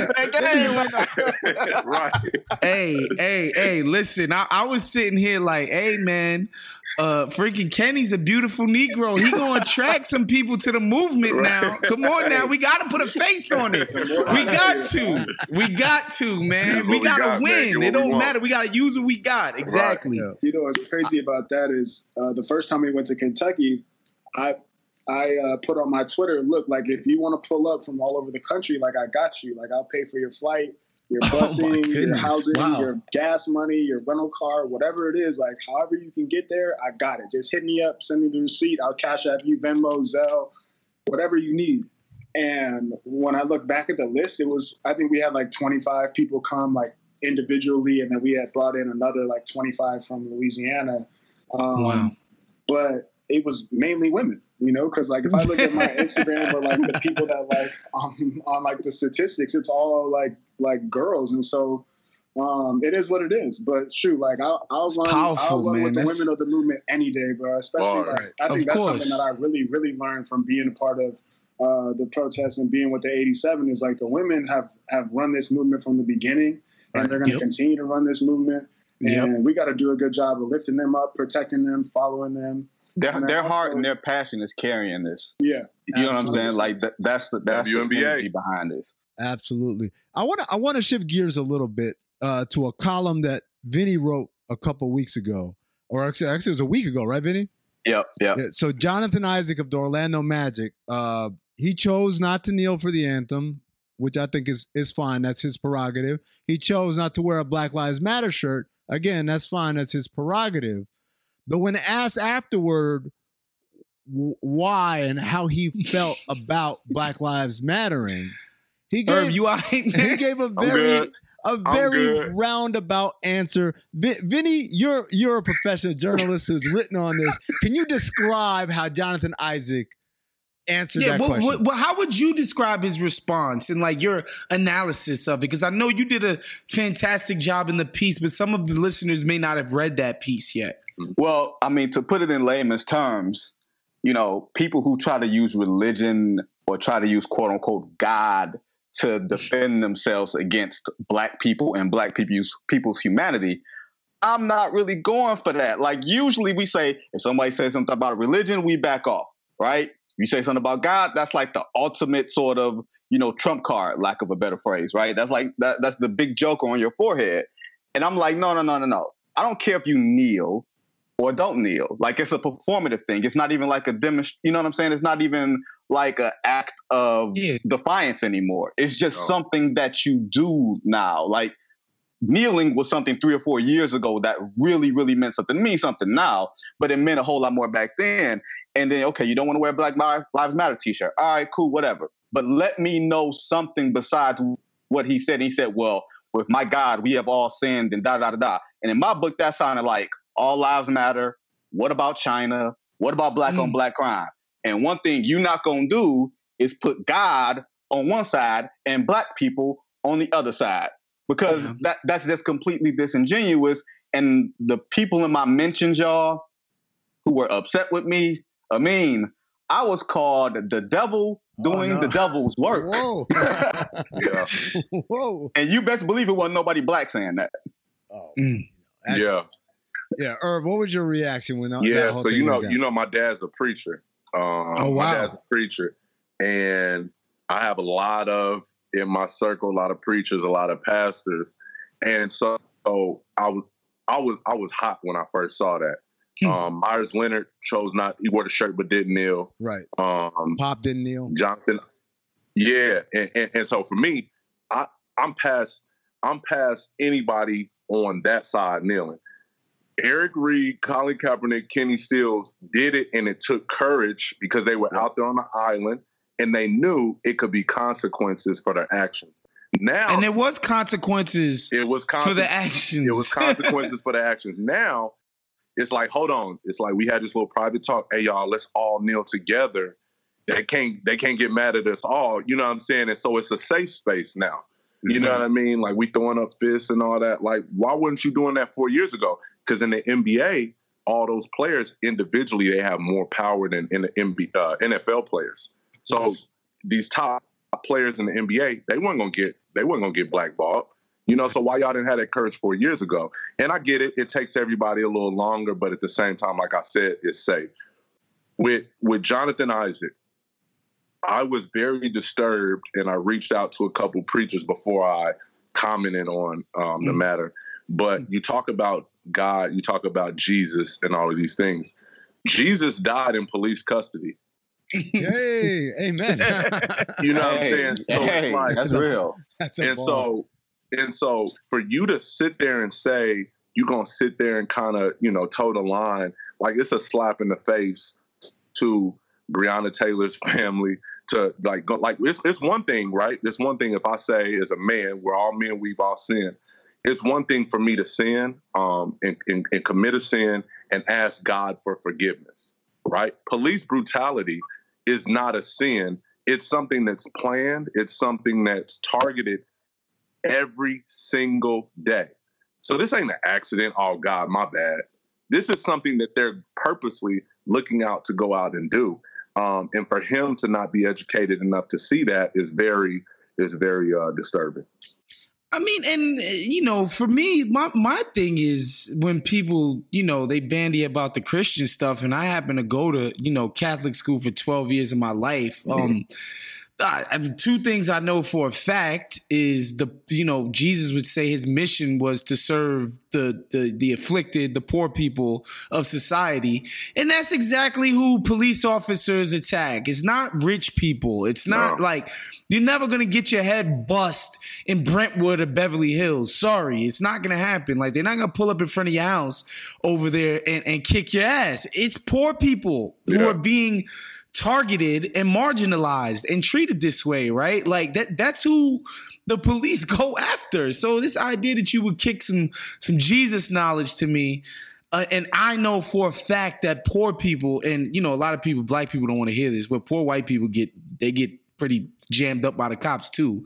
It's, it's game. Right. Hey, hey, hey, listen, I, I was sitting here like, hey, man, uh, freaking Kenny's a beautiful Negro. He going to attract some people to the movement Right. now. Come on now. We got to put a face on it. We got to. We got to, man. That's We what we got to got, man. win. Get what It don't we want. matter. We got to use what we got. Exactly. Right. You know what's crazy about that is uh, the first time we went to Kentucky, I I uh, put on my Twitter, look, like if you want to pull up from all over the country, like I got you. Like I'll pay for your flight, your Oh, my busing, your goodness. housing, Wow. your gas money, your rental car, whatever it is. Like however you can get there, I got it. Just hit me up, send me the receipt. I'll cash app you, Venmo, Zelle, whatever you need. And when I look back at the list, it was, I think we had like twenty-five people come like individually, and then we had brought in another like twenty-five from Louisiana. Um, Wow. But it was mainly women, you know, because like if I look at my Instagram or like the people that like um, on like the statistics, it's all like like girls, and so um, it is what it is. But shoot, like I'll, I'll run, powerful, I'll run man. with the That's- women of the movement any day, bro. Especially All like right. I think Of that's course. something that I really really learned from being a part of uh, the protests and being with the eighty-seven is like the women have have run this movement from the beginning, and Right. they're going to Yep. continue to run this movement. Yep. And we got to do a good job of lifting them up, protecting them, following them. Their, And then their heart also- and their passion is carrying this. Yeah. You know what I'm saying? Absolutely. Like that, that's the that's W N B A. the energy behind this. Absolutely. I want to I want to shift gears a little bit uh, to a column that Vinny wrote a couple weeks ago, or actually, actually it was a week ago, right, Vinny? Yep, yep. Yeah, so Jonathan Isaac of the Orlando Magic, uh, he chose not to kneel for the anthem, which I think is is fine. That's his prerogative. He chose not to wear a Black Lives Matter shirt. Again, that's fine. That's his prerogative. But when asked afterward w- why and how he felt about Black Lives Mattering, he gave, Irv, you all right, he man? gave a I'm very good. a I'm very good. roundabout answer. Vi- Vinny, you're you're a professional journalist who's written on this. Can you describe how Jonathan Isaac answer yeah, that but, question. But, but how would you describe his response and like your analysis of it? Because I know you did a fantastic job in the piece, but some of the listeners may not have read that piece yet. Well, I mean, to put it in layman's terms, you know, people who try to use religion or try to use quote unquote God to defend themselves against black people and black people's people's humanity, I'm not really going for that. Like usually we say, if somebody says something about religion, we back off, right? You say something about God, that's like the ultimate sort of, you know, trump card, lack of a better phrase, right? That's like, that, that's the big joker on your forehead. And I'm like, no, no, no, no, no. I don't care if you kneel or don't kneel. Like it's a performative thing. It's not even like a demonstration. You know what I'm saying? It's not even like an act of yeah. defiance anymore. It's just no. something that you do now. Like kneeling was something three or four years ago that really, really meant something. It means something now, but it meant a whole lot more back then. And then, okay, you don't want to wear a Black Lives Matter t-shirt. All right, cool, whatever. But let me know something besides what he said. He said, well, with my God, we have all sinned and da, da, da, da. And in my book, that sounded like all lives matter. What about China? What about black mm. on black crime? And one thing you're not going to do is put God on one side and black people on the other side. Because yeah. that that's just completely disingenuous. And the people in my mentions, y'all, who were upset with me, I mean, I was called the devil doing oh, no. the devil's work. Whoa. yeah. Whoa. And you best believe it wasn't nobody black saying that. Oh. Mm. Yeah. Yeah. Irv, what was your reaction when Yeah, that whole so thing you know, went down? you know, my dad's a preacher. Um, oh, wow. My dad's a preacher. And I have a lot of in my circle, a lot of preachers, a lot of pastors. And so, so I was I was I was hot when I first saw that. Hmm. Um, Myers Leonard chose not, he wore the shirt but didn't kneel. Right. Um, Pop didn't kneel. Jonathan. Yeah. And, and, and so for me, I, I'm past I'm past anybody on that side kneeling. Eric Reed, Colin Kaepernick, Kenny Stills did it, and it took courage because they were out there on the island. And they knew it could be consequences for their actions. Now, and there was consequences. It was con- for the actions. It was consequences for the actions. Now, it's like, hold on. It's like we had this little private talk. Hey, y'all, let's all kneel together. They can't. They can't get mad at us all. You know what I'm saying? And so it's a safe space now. You mm-hmm. know what I mean? Like we throwing up fists and all that. Like, why weren't you doing that four years ago? Because in the N B A, all those players individually, they have more power than in the N B A, uh, N F L players. So these top players in the N B A, they weren't gonna get they weren't gonna get blackballed, you know. So why y'all didn't have that courage four years ago? And I get it; it takes everybody a little longer, but at the same time, like I said, it's safe. With with Jonathan Isaac, I was very disturbed, and I reached out to a couple preachers before I commented on um, the matter. But you talk about God, you talk about Jesus, and all of these things. Jesus died in police custody. Hey, amen. You know what I'm hey, saying? So hey, it's like, that's real. That's and ball. so, and so for you to sit there and say you're gonna sit there and kind of, you know, toe the line, like it's a slap in the face to Breonna Taylor's family. To like, go, like it's it's one thing, right? It's one thing if I say as a man, we're all men, we've all sinned. It's one thing for me to sin, um, and, and, and commit a sin and ask God for forgiveness. Right? Police brutality is not a sin. It's something that's planned. It's something that's targeted every single day. So this ain't an accident. Oh, God, my bad. This is something that they're purposely looking out to go out and do. Um, and for him to not be educated enough to see that is very, is very uh, disturbing. I mean, and, you know, for me, my, my thing is when people, you know, they bandy about the Christian stuff, and I happen to go to, you know, Catholic school for twelve years of my life. Mm-hmm. Um, I, two things I know for a fact is the, you know, Jesus would say his mission was to serve the, the, the afflicted, the poor people of society. And that's exactly who police officers attack. It's not rich people. It's not no. like you're never going to get your head bust in Brentwood or Beverly Hills. Sorry. It's not going to happen. Like they're not going to pull up in front of your house over there and, and kick your ass. It's poor people yeah. who are being targeted and marginalized and treated this way, right? Like that that's who the police go after. So this idea that you would kick some some Jesus knowledge to me, Uh, and I know for a fact that poor people, and you know, a lot of people, black people don't want to hear this, but poor white people get they get pretty jammed up by the cops too.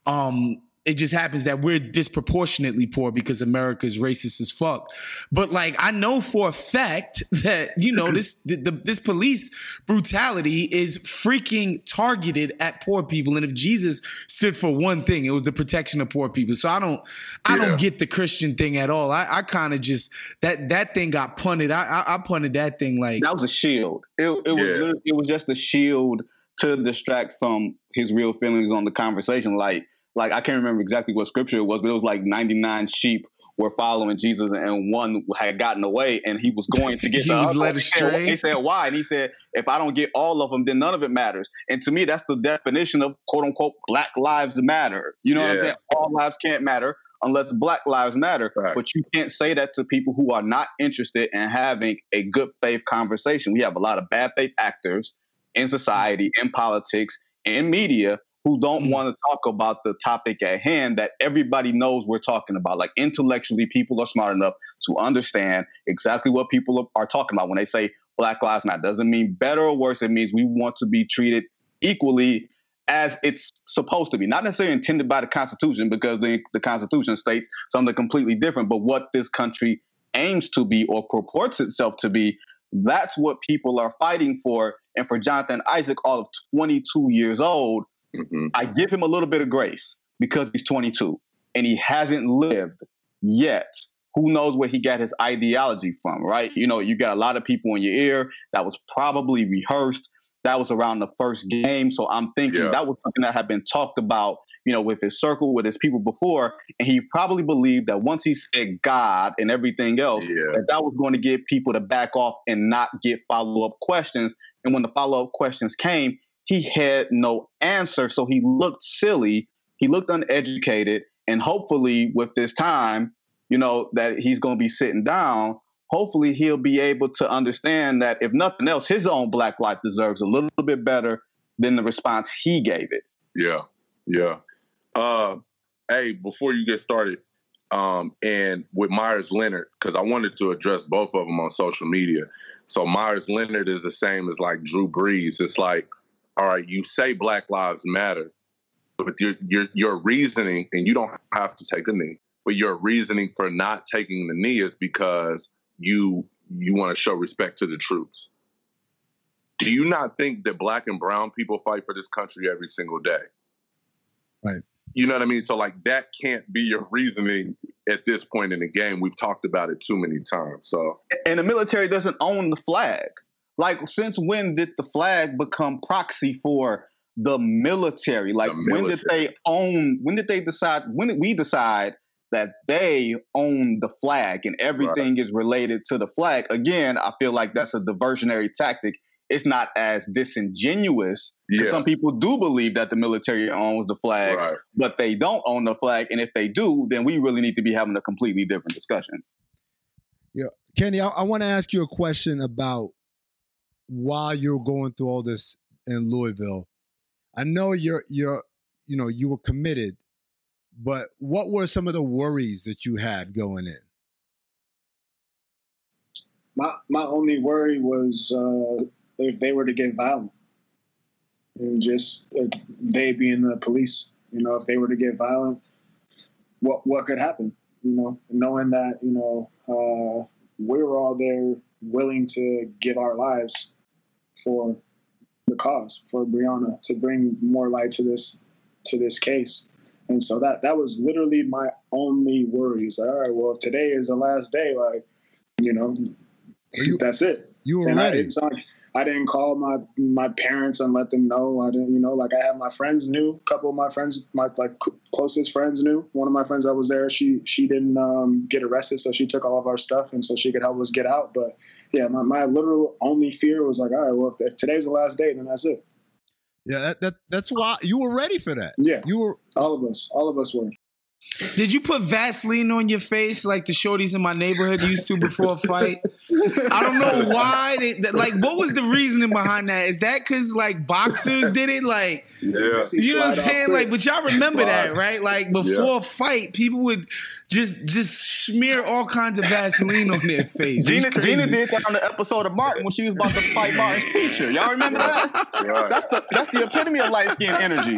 Um, it just happens that we're disproportionately poor because America's racist as fuck. But like, I know for a fact that, you know, this the, the, this police brutality is freaking targeted at poor people. And if Jesus stood for one thing, it was the protection of poor people. So I don't, I yeah. don't get the Christian thing at all. I, I kind of just that that thing got punted. I, I, I punted that thing like that was a shield. It, it yeah. was it was just a shield to distract from his real feelings on the conversation. Like. Like, I can't remember exactly what scripture it was, but it was like ninety-nine sheep were following Jesus and one had gotten away and he was going to get he the was other. led astray. He said, why? And he said, if I don't get all of them, then none of it matters. And to me, that's the definition of quote unquote Black Lives Matter. You know yeah. what I'm saying? All lives can't matter unless Black lives matter. Right. But you can't say that to people who are not interested in having a good faith conversation. We have a lot of bad faith actors in society, in politics, in media who don't mm. want to talk about the topic at hand that everybody knows we're talking about. Like intellectually, people are smart enough to understand exactly what people are talking about when they say Black Lives Matter. Doesn't mean better or worse. It means we want to be treated equally as it's supposed to be. Not necessarily intended by the Constitution, because the, the Constitution states something completely different, but what this country aims to be or purports itself to be, that's what people are fighting for. And for Jonathan Isaac, all of twenty-two years old, Mm-hmm. I give him a little bit of grace because he's twenty-two and he hasn't lived yet. Who knows where he got his ideology from, right? You know, you got a lot of people in your ear. That was probably rehearsed. That was around the first game. So I'm thinking yeah. that was something that had been talked about, you know, with his circle, with his people before. And he probably believed that once he said God and everything else, yeah. that that was going to get people to back off and not get follow-up questions. And when the follow-up questions came, he had no answer, so he looked silly. He looked uneducated, and hopefully with this time, you know, that he's going to be sitting down, hopefully he'll be able to understand that if nothing else, his own Black life deserves a little bit better than the response he gave it. Yeah, yeah. Uh, hey, before you get started, um, and with Myers Leonard, because I wanted to address both of them on social media. So Myers Leonard is the same as like Drew Brees. It's like, all right, you say Black Lives Matter, but your your your reasoning, and you don't have to take a knee, but your reasoning for not taking the knee is because you you want to show respect to the troops. Do you not think that Black and brown people fight for this country every single day? Right. You know what I mean? So like that can't be your reasoning at this point in the game. We've talked about it too many times. So and the military doesn't own the flag. Like, since when did the flag become proxy for the military? Like, the military. when did they own, when did they decide, when did we decide that they own the flag and everything right. is related to the flag? Again, I feel like that's a diversionary tactic. It's not as disingenuous. Yeah. Some people do believe that the military owns the flag, right. but they don't own the flag. And if they do, then we really need to be having a completely different discussion. Yeah. Kenny, I, I want to ask you a question about while you're going through all this in Louisville. I know you're, you're, you know, you were committed, but what were some of the worries that you had going in? My my only worry was uh, if they were to get violent, and just uh, they being the police. You know, if they were to get violent, what what could happen? You know, knowing that you know uh, we were all there, willing to give our lives for the cause, for Breonna, to bring more light to this to this case. And so that that was literally my only worry. It's like, all right, well, if today is the last day, like, you know, you, that's it. You were and ready. I, it's like, I didn't call my my parents and let them know. I didn't, you know, like I had my friends knew. A couple of my friends, my like closest friends knew. One of my friends that was there, she she didn't um, get arrested, so she took all of our stuff, and so she could help us get out. But yeah, my, my literal only fear was like, all right, well, if, if today's the last day, then that's it. Yeah, that, that that's why you were ready for that. Yeah, you were. All of us, all of us were. Did you put Vaseline on your face like the shorties in my neighborhood used to before a fight? I don't know why. They, like, what was the reasoning behind that? Is that because, like, boxers did it? Like, yeah. you know what I'm saying? Like, but y'all remember that, right? Like, before Yeah. a fight, people would just just smear all kinds of Vaseline on their face. It was Gina, crazy. Gina did that on the episode of Martin when she was about to fight Martin's teacher. Y'all remember that? Right. That's the that's the epitome of light skin energy.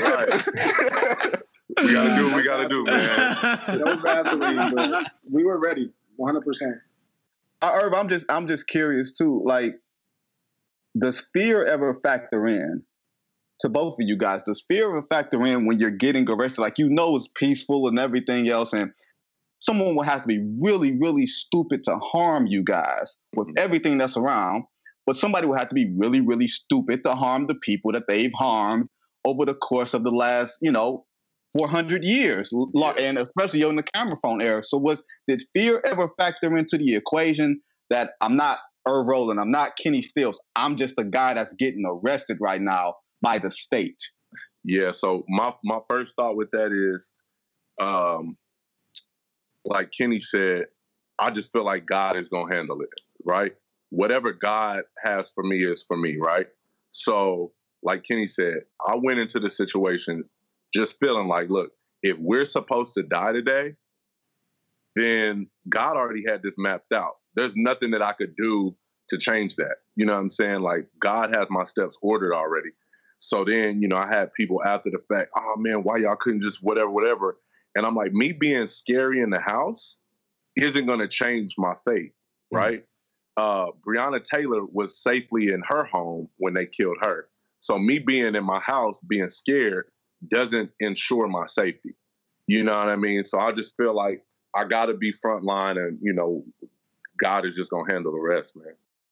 Right. We gotta do what we gotta do, man. No Vaseline, but we were ready, one hundred percent. Uh, Irv, I'm just I'm just curious too. Like, does fear ever factor in to both of you guys? Does fear ever factor in when you're getting arrested? Like, you know, it's peaceful and everything else, and someone will have to be really, really stupid to harm you guys with everything that's around. But somebody will have to be really, really stupid to harm the people that they've harmed over the course of the last, you know, four hundred years, and especially in the camera phone era. So was did fear ever factor into the equation that I'm not Irv Rowland, I'm not Kenny Stills, I'm just the guy that's getting arrested right now by the state? Yeah, so my, my first thought with that is, um, like Kenny said, I just feel like God is going to handle it, right? Whatever God has for me is for me, right? So like Kenny said, I went into the situation just feeling like, look, if we're supposed to die today, then God already had this mapped out. There's nothing that I could do to change that. You know what I'm saying? Like, God has my steps ordered already. So then, you know, I had people after the fact, oh man, why y'all couldn't just whatever, whatever. And I'm like, me being scary in the house isn't going to change my faith, right? Mm-hmm. Uh, Breonna Taylor was safely in her home when they killed her. So me being in my house, being scared, doesn't ensure my safety. You know what I mean? So I just feel like I got to be front line, and, you know, God is just going to handle the rest, man.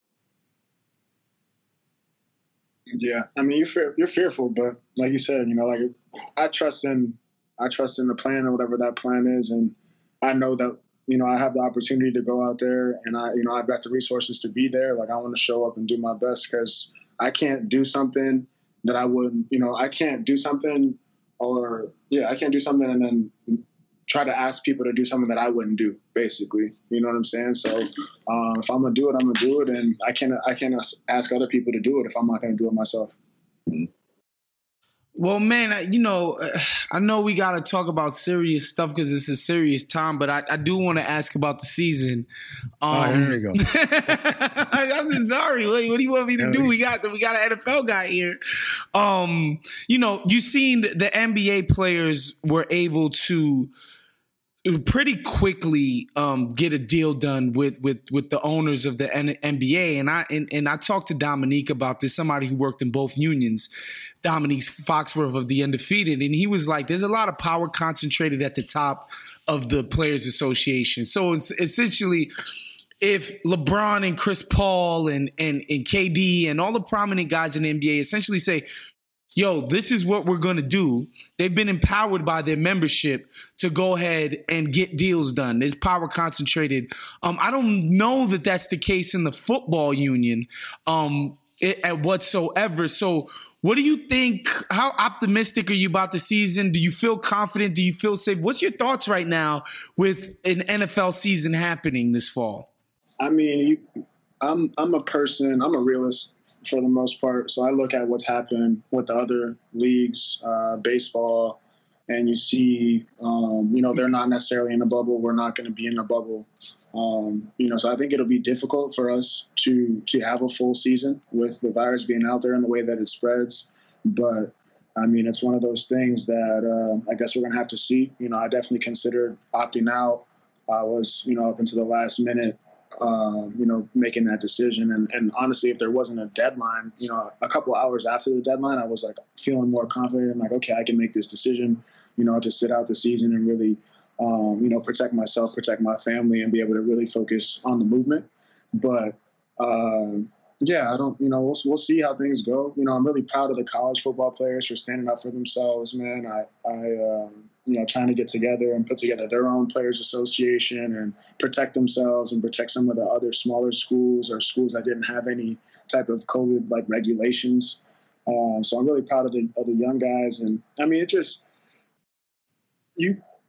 Yeah, I mean, you're fear, you're fearful, but like you said, you know, like I trust in, I trust in the plan or whatever that plan is, and I know that, you know, I have the opportunity to go out there, and I, you know, I've got the resources to be there. Like, I want to show up and do my best, because I can't do something that I wouldn't, you know, I can't do something, or yeah, I can't do something and then try to ask people to do something that I wouldn't do, basically. You know what I'm saying? So um, if I'm gonna do it, I'm gonna do it, and I can't I can't ask other people to do it if I'm not gonna do it myself. Well, man, you know, I know we got to talk about serious stuff because it's a serious time, but I, I do want to ask about the season. Um, oh, here we go. I'm just sorry. What, what do you want me to do? We got we got an N F L guy here. Um, you know, you seen the N B A players were able to pretty quickly um, get a deal done with with with the owners of the N B A, and I and, and I talked to Dominique about this, somebody who worked in both unions, Dominique Foxworth of the Undefeated, and he was like, "There's a lot of power concentrated at the top of the Players Association." So it's essentially, if LeBron and Chris Paul and and and K D and all the prominent guys in the N B A essentially say, yo, this is what we're going to do, they've been empowered by their membership to go ahead and get deals done. There's power concentrated. Um, I don't know that that's the case in the football union um, it, at whatsoever. So what do you think? How optimistic are you about the season? Do you feel confident? Do you feel safe? What's your thoughts right now with an N F L season happening this fall? I mean, you, I'm I'm a person, I'm a realist for the most part. So I look at what's happened with the other leagues, uh, baseball, and you see, um, you know, they're not necessarily in a bubble. We're not going to be in a bubble. Um, you know, so I think it'll be difficult for us to to have a full season with the virus being out there and the way that it spreads. But I mean, it's one of those things that uh, I guess we're going to have to see. You know, I definitely considered opting out. I was, you know, up until the last minute, Um, you know, making that decision. And, and honestly, if there wasn't a deadline, you know, a couple hours after the deadline, I was like feeling more confident. I'm like, okay, I can make this decision, you know, to sit out the season and really, um, you know, protect myself, protect my family, and be able to really focus on the movement. But um, yeah, I don't, you know, we'll, we'll see how things go. You know, I'm really proud of the college football players for standing up for themselves, man. I, I, um, you know, trying to get together and put together their own players association and protect themselves and protect some of the other smaller schools or schools that didn't have any type of COVID like regulations. Um, so I'm really proud of the, of the young guys. And I mean, it just, you,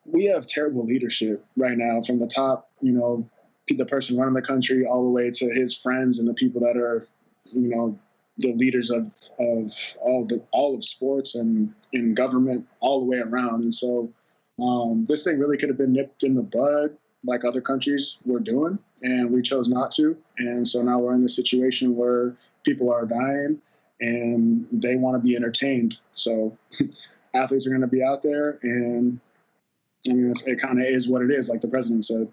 we have terrible leadership right now from the top, you know, the person running the country all the way to his friends and the people that are, you know, the leaders of, of all the all of sports and in government all the way around. And so um, this thing really could have been nipped in the bud like other countries were doing, and we chose not to. And so now we're in a situation where people are dying and they want to be entertained. So athletes are going to be out there, and I mean, it's, it kind of is what it is, like the president said.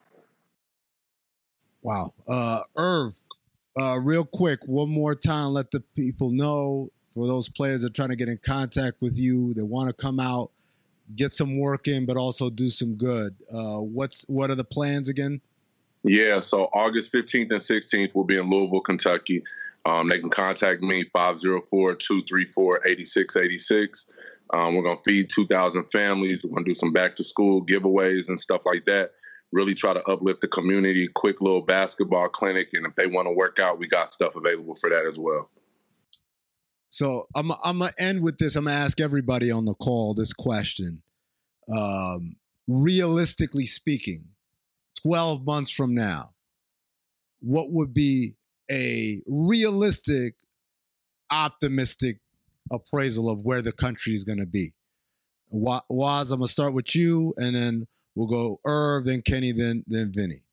Wow. Uh, Irv, uh, real quick, one more time, let the people know, for those players that are trying to get in contact with you, they want to come out, get some work in, but also do some good. Uh, what's what are the plans again? Yeah, so August fifteenth and sixteenth we'll be in Louisville, Kentucky. Um, they can contact me, five oh four, two three four, eight six eight six. Um, we're going to feed two thousand families. We're going to do some back-to-school giveaways and stuff like that. Really try to uplift the community, quick little basketball clinic. And if they want to work out, we got stuff available for that as well. So I'm, I'm going to end with this. I'm going to ask everybody on the call this question. Um, realistically speaking, twelve months from now, what would be a realistic, optimistic appraisal of where the country is going to be? Waz, I'm going to start with you, and then we'll go Irv, then Kenny, then then Vinny.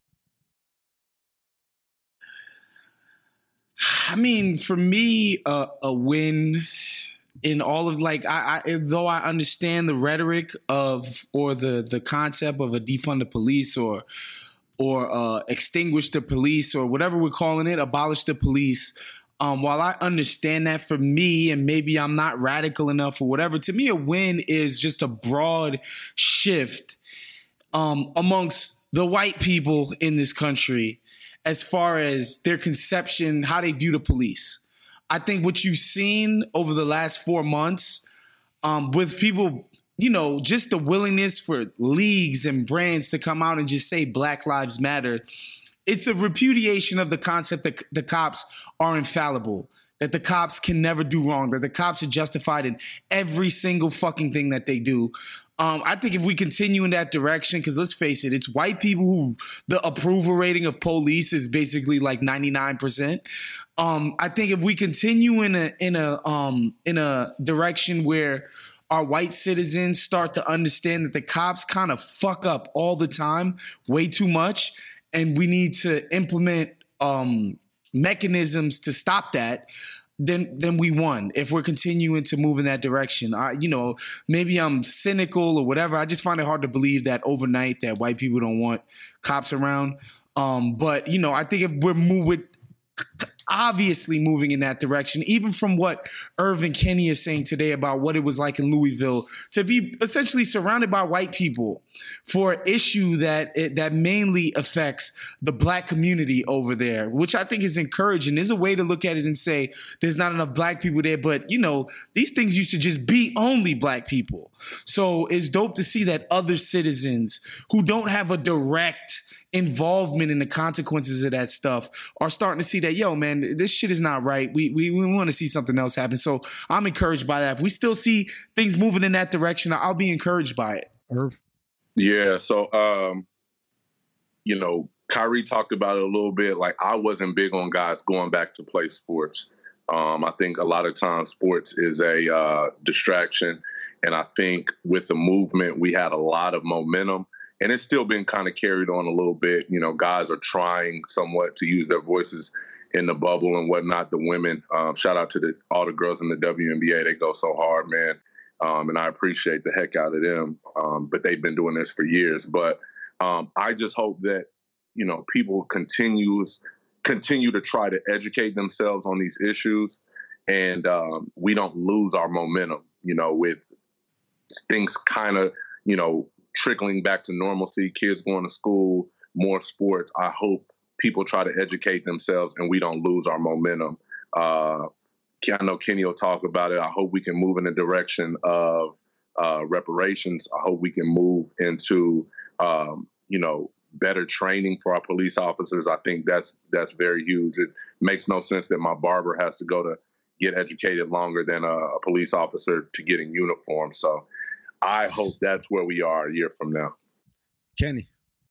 I mean, for me, uh, a win in all of like, I, I though I understand the rhetoric of or the the concept of a defund the police or or uh, extinguish the police or whatever we're calling it, abolish the police. Um, while I understand that, for me, and maybe I'm not radical enough or whatever, to me, a win is just a broad shift um, amongst the white people in this country as far as their conception, how they view the police. I think what you've seen over the last four months um, with people, you know, just the willingness for leagues and brands to come out and just say Black Lives Matter. It's a repudiation of the concept that the cops are infallible, that the cops can never do wrong, that the cops are justified in every single fucking thing that they do. Um, I think if we continue in that direction, because let's face it, it's white people who the approval rating of police is basically like ninety-nine percent. Um, I think if we continue in a in a um, in a direction where our white citizens start to understand that the cops kind of fuck up all the time, way too much, and we need to implement um, mechanisms to stop that, then then we won. If we're continuing to move in that direction, I, you know, maybe I'm cynical or whatever. I just find it hard to believe that overnight that white people don't want cops around. Um, but you know, I think if we're moving, obviously moving in that direction, even from what Irv and Kenny is saying today about what it was like in Louisville, to be essentially surrounded by white people for an issue that it, that mainly affects the black community over there, which I think is encouraging. There's a way to look at it and say there's not enough black people there, but you know, these things used to just be only black people. So it's dope to see that other citizens who don't have a direct involvement in the consequences of that stuff are starting to see that, yo, man, this shit is not right. We we, we want to see something else happen. So I'm encouraged by that. If we still see things moving in that direction, I'll be encouraged by it. Irv? Yeah. So, um, you know, Kyrie talked about it a little bit. Like, I wasn't big on guys going back to play sports. Um, I think a lot of times sports is a uh, distraction. And I think with the movement, we had a lot of momentum. And it's still been kind of carried on a little bit. You know, guys are trying somewhat to use their voices in the bubble and whatnot. The women, um, shout out to the, all the girls in the W N B A. They go so hard, man. Um, and I appreciate the heck out of them. Um, but they've been doing this for years. But um, I just hope that, you know, people continues, continue to try to educate themselves on these issues. And um, we don't lose our momentum, you know, with things kind of, you know, trickling back to normalcy, kids going to school, more sports. I hope people try to educate themselves and we don't lose our momentum. Uh, I know Kenny will talk about it. I hope we can move in the direction of uh, reparations. I hope we can move into, um, you know, better training for our police officers. I think that's that's very huge. It makes no sense that my barber has to go to get educated longer than a, a police officer to get in uniform. So I hope that's where we are a year from now. Kenny.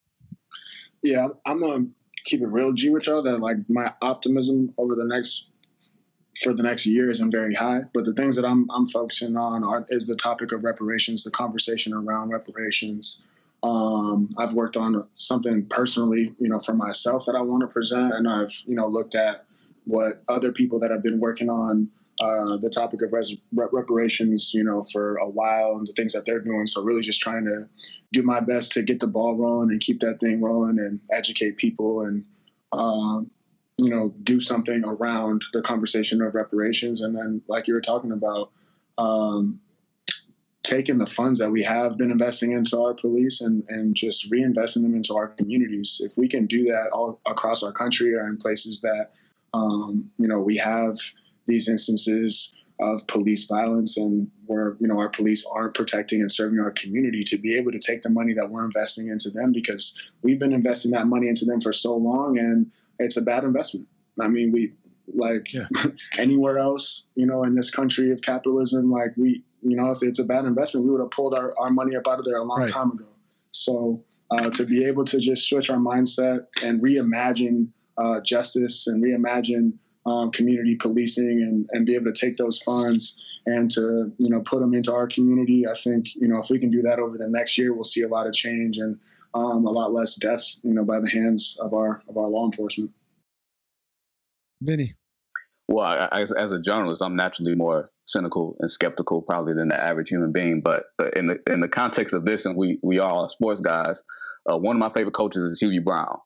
Yeah, I'm gonna keep it real G with y'all that like my optimism over the next for the next year isn't very high, but the things that I'm I'm focusing on are is the topic of reparations, the conversation around reparations. Um, I've worked on something personally, you know, for myself that I want to present, and I've you know looked at what other people that have been working on uh, the topic of res- reparations, you know, for a while and the things that they're doing. So really just trying to do my best to get the ball rolling and keep that thing rolling and educate people and, um, you know, do something around the conversation of reparations. And then like you were talking about, um, taking the funds that we have been investing into our police and, and just reinvesting them into our communities. If we can do that all across our country or in places that, um, you know, we have these instances of police violence and where, you know, our police aren't protecting and serving our community, to be able to take the money that we're investing into them, because we've been investing that money into them for so long and it's a bad investment. I mean, we like yeah. anywhere else, you know, in this country of capitalism, like we, you know, if it's a bad investment, we would have pulled our, our money up out of there a long right. time ago. So uh, to be able to just switch our mindset and reimagine uh, justice and reimagine Um, community policing and, and be able to take those funds and to, you know, put them into our community. I think, you know, if we can do that over the next year, we'll see a lot of change and um, a lot less deaths, you know, by the hands of our of our law enforcement. Vinny. Well, I, as, as a journalist, I'm naturally more cynical and skeptical probably than the average human being. But in the in the context of this, and we we all are sports guys, uh, one of my favorite coaches is Hubie Brown.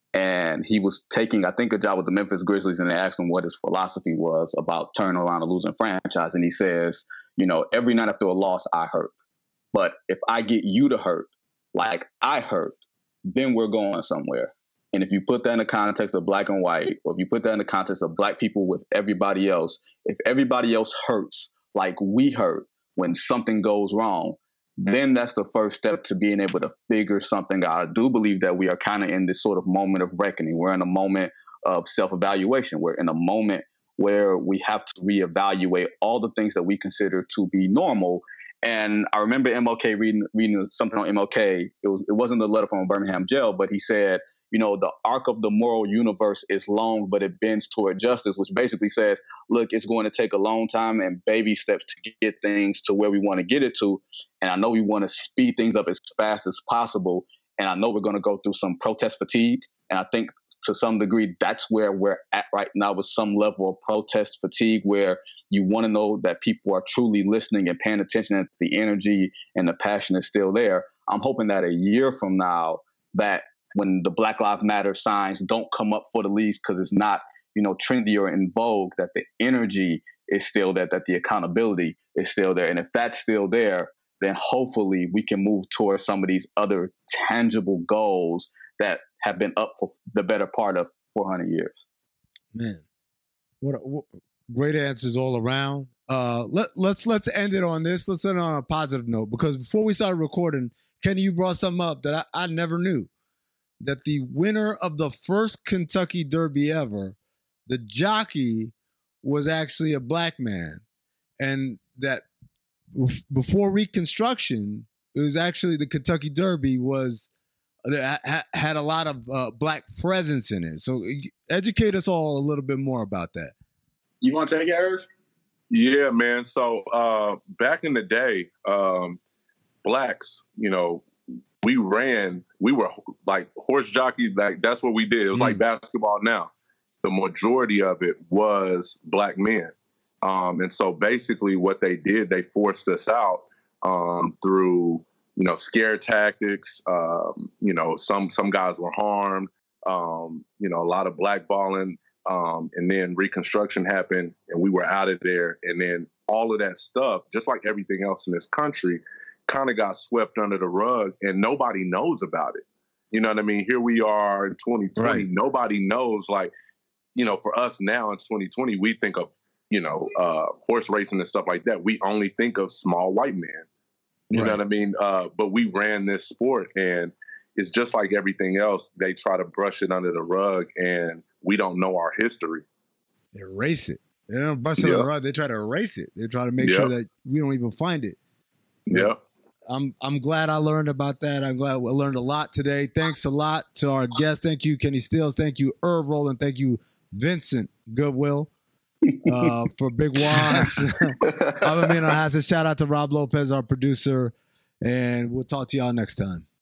And he was taking, I think, a job with the Memphis Grizzlies, and they asked him what his philosophy was about turning around a losing franchise. And he says, you know, every night after a loss, I hurt. But if I get you to hurt like I hurt, then we're going somewhere. And if you put that in the context of black and white, or if you put that in the context of black people with everybody else, if everybody else hurts like we hurt when something goes wrong, then that's the first step to being able to figure something out. I do believe that we are kind of in this sort of moment of reckoning. We're in a moment of self-evaluation. We're in a moment where we have to reevaluate all the things that we consider to be normal. And I remember M L K reading reading something on M L K. It was it wasn't a letter from a Birmingham jail, but he said, you know, the arc of the moral universe is long, but it bends toward justice, which basically says, look, it's going to take a long time and baby steps to get things to where we want to get it to. And I know we want to speed things up as fast as possible. And I know we're going to go through some protest fatigue. And I think to some degree, that's where we're at right now, with some level of protest fatigue, where you want to know that people are truly listening and paying attention, and the energy and the passion is still there. I'm hoping that a year from now, that when the Black Lives Matter signs don't come up for the leagues because it's not, you know, trendy or in vogue, that the energy is still there, that the accountability is still there. And if that's still there, then hopefully we can move towards some of these other tangible goals that have been up for the better part of four hundred years. Man, what, a, what great answers all around. Uh, let, let's let's end it on this. Let's end it on a positive note, because before we started recording, Kenny, you brought something up that I, I never knew. That the winner of the first Kentucky Derby ever, the jockey, was actually a black man. And that before Reconstruction, it was actually the Kentucky Derby was had a lot of uh, black presence in it. So educate us all a little bit more about that. You want to take it, Irv? Yeah, man. So uh, back in the day, um, blacks, you know, we ran, we were like horse jockeys, like that's what we did. It was mm. like basketball now. The majority of it was black men. Um, and so basically what they did, they forced us out um, through, you know, scare tactics. Um, you know, some some guys were harmed, um, you know, a lot of blackballing. Um, and then Reconstruction happened and we were out of there. And then all of that stuff, just like everything else in this country, kind of got swept under the rug and nobody knows about it. You know what I mean? Here we are in twenty twenty. Right. Nobody knows, like, you know, for us now in twenty twenty, we think of, you know, uh, horse racing and stuff like that. We only think of small white men. You right. know what I mean? Uh, but we ran this sport, and it's just like everything else. They try to brush it under the rug, and we don't know our history. They erase it. They don't brush it yep. under the rug. They try to erase it. They try to make yep. sure that we don't even find it. Yeah. I'm I'm glad I learned about that. I'm glad I learned a lot today. Thanks a lot to our guests. Thank you, Kenny Stills. Thank you, Irv Roland. Thank you, Vincent Goodwill, uh, for Big Waz. I'm Amin Al-Hassan. Shout out to Rob Lopez, our producer, and we'll talk to y'all next time.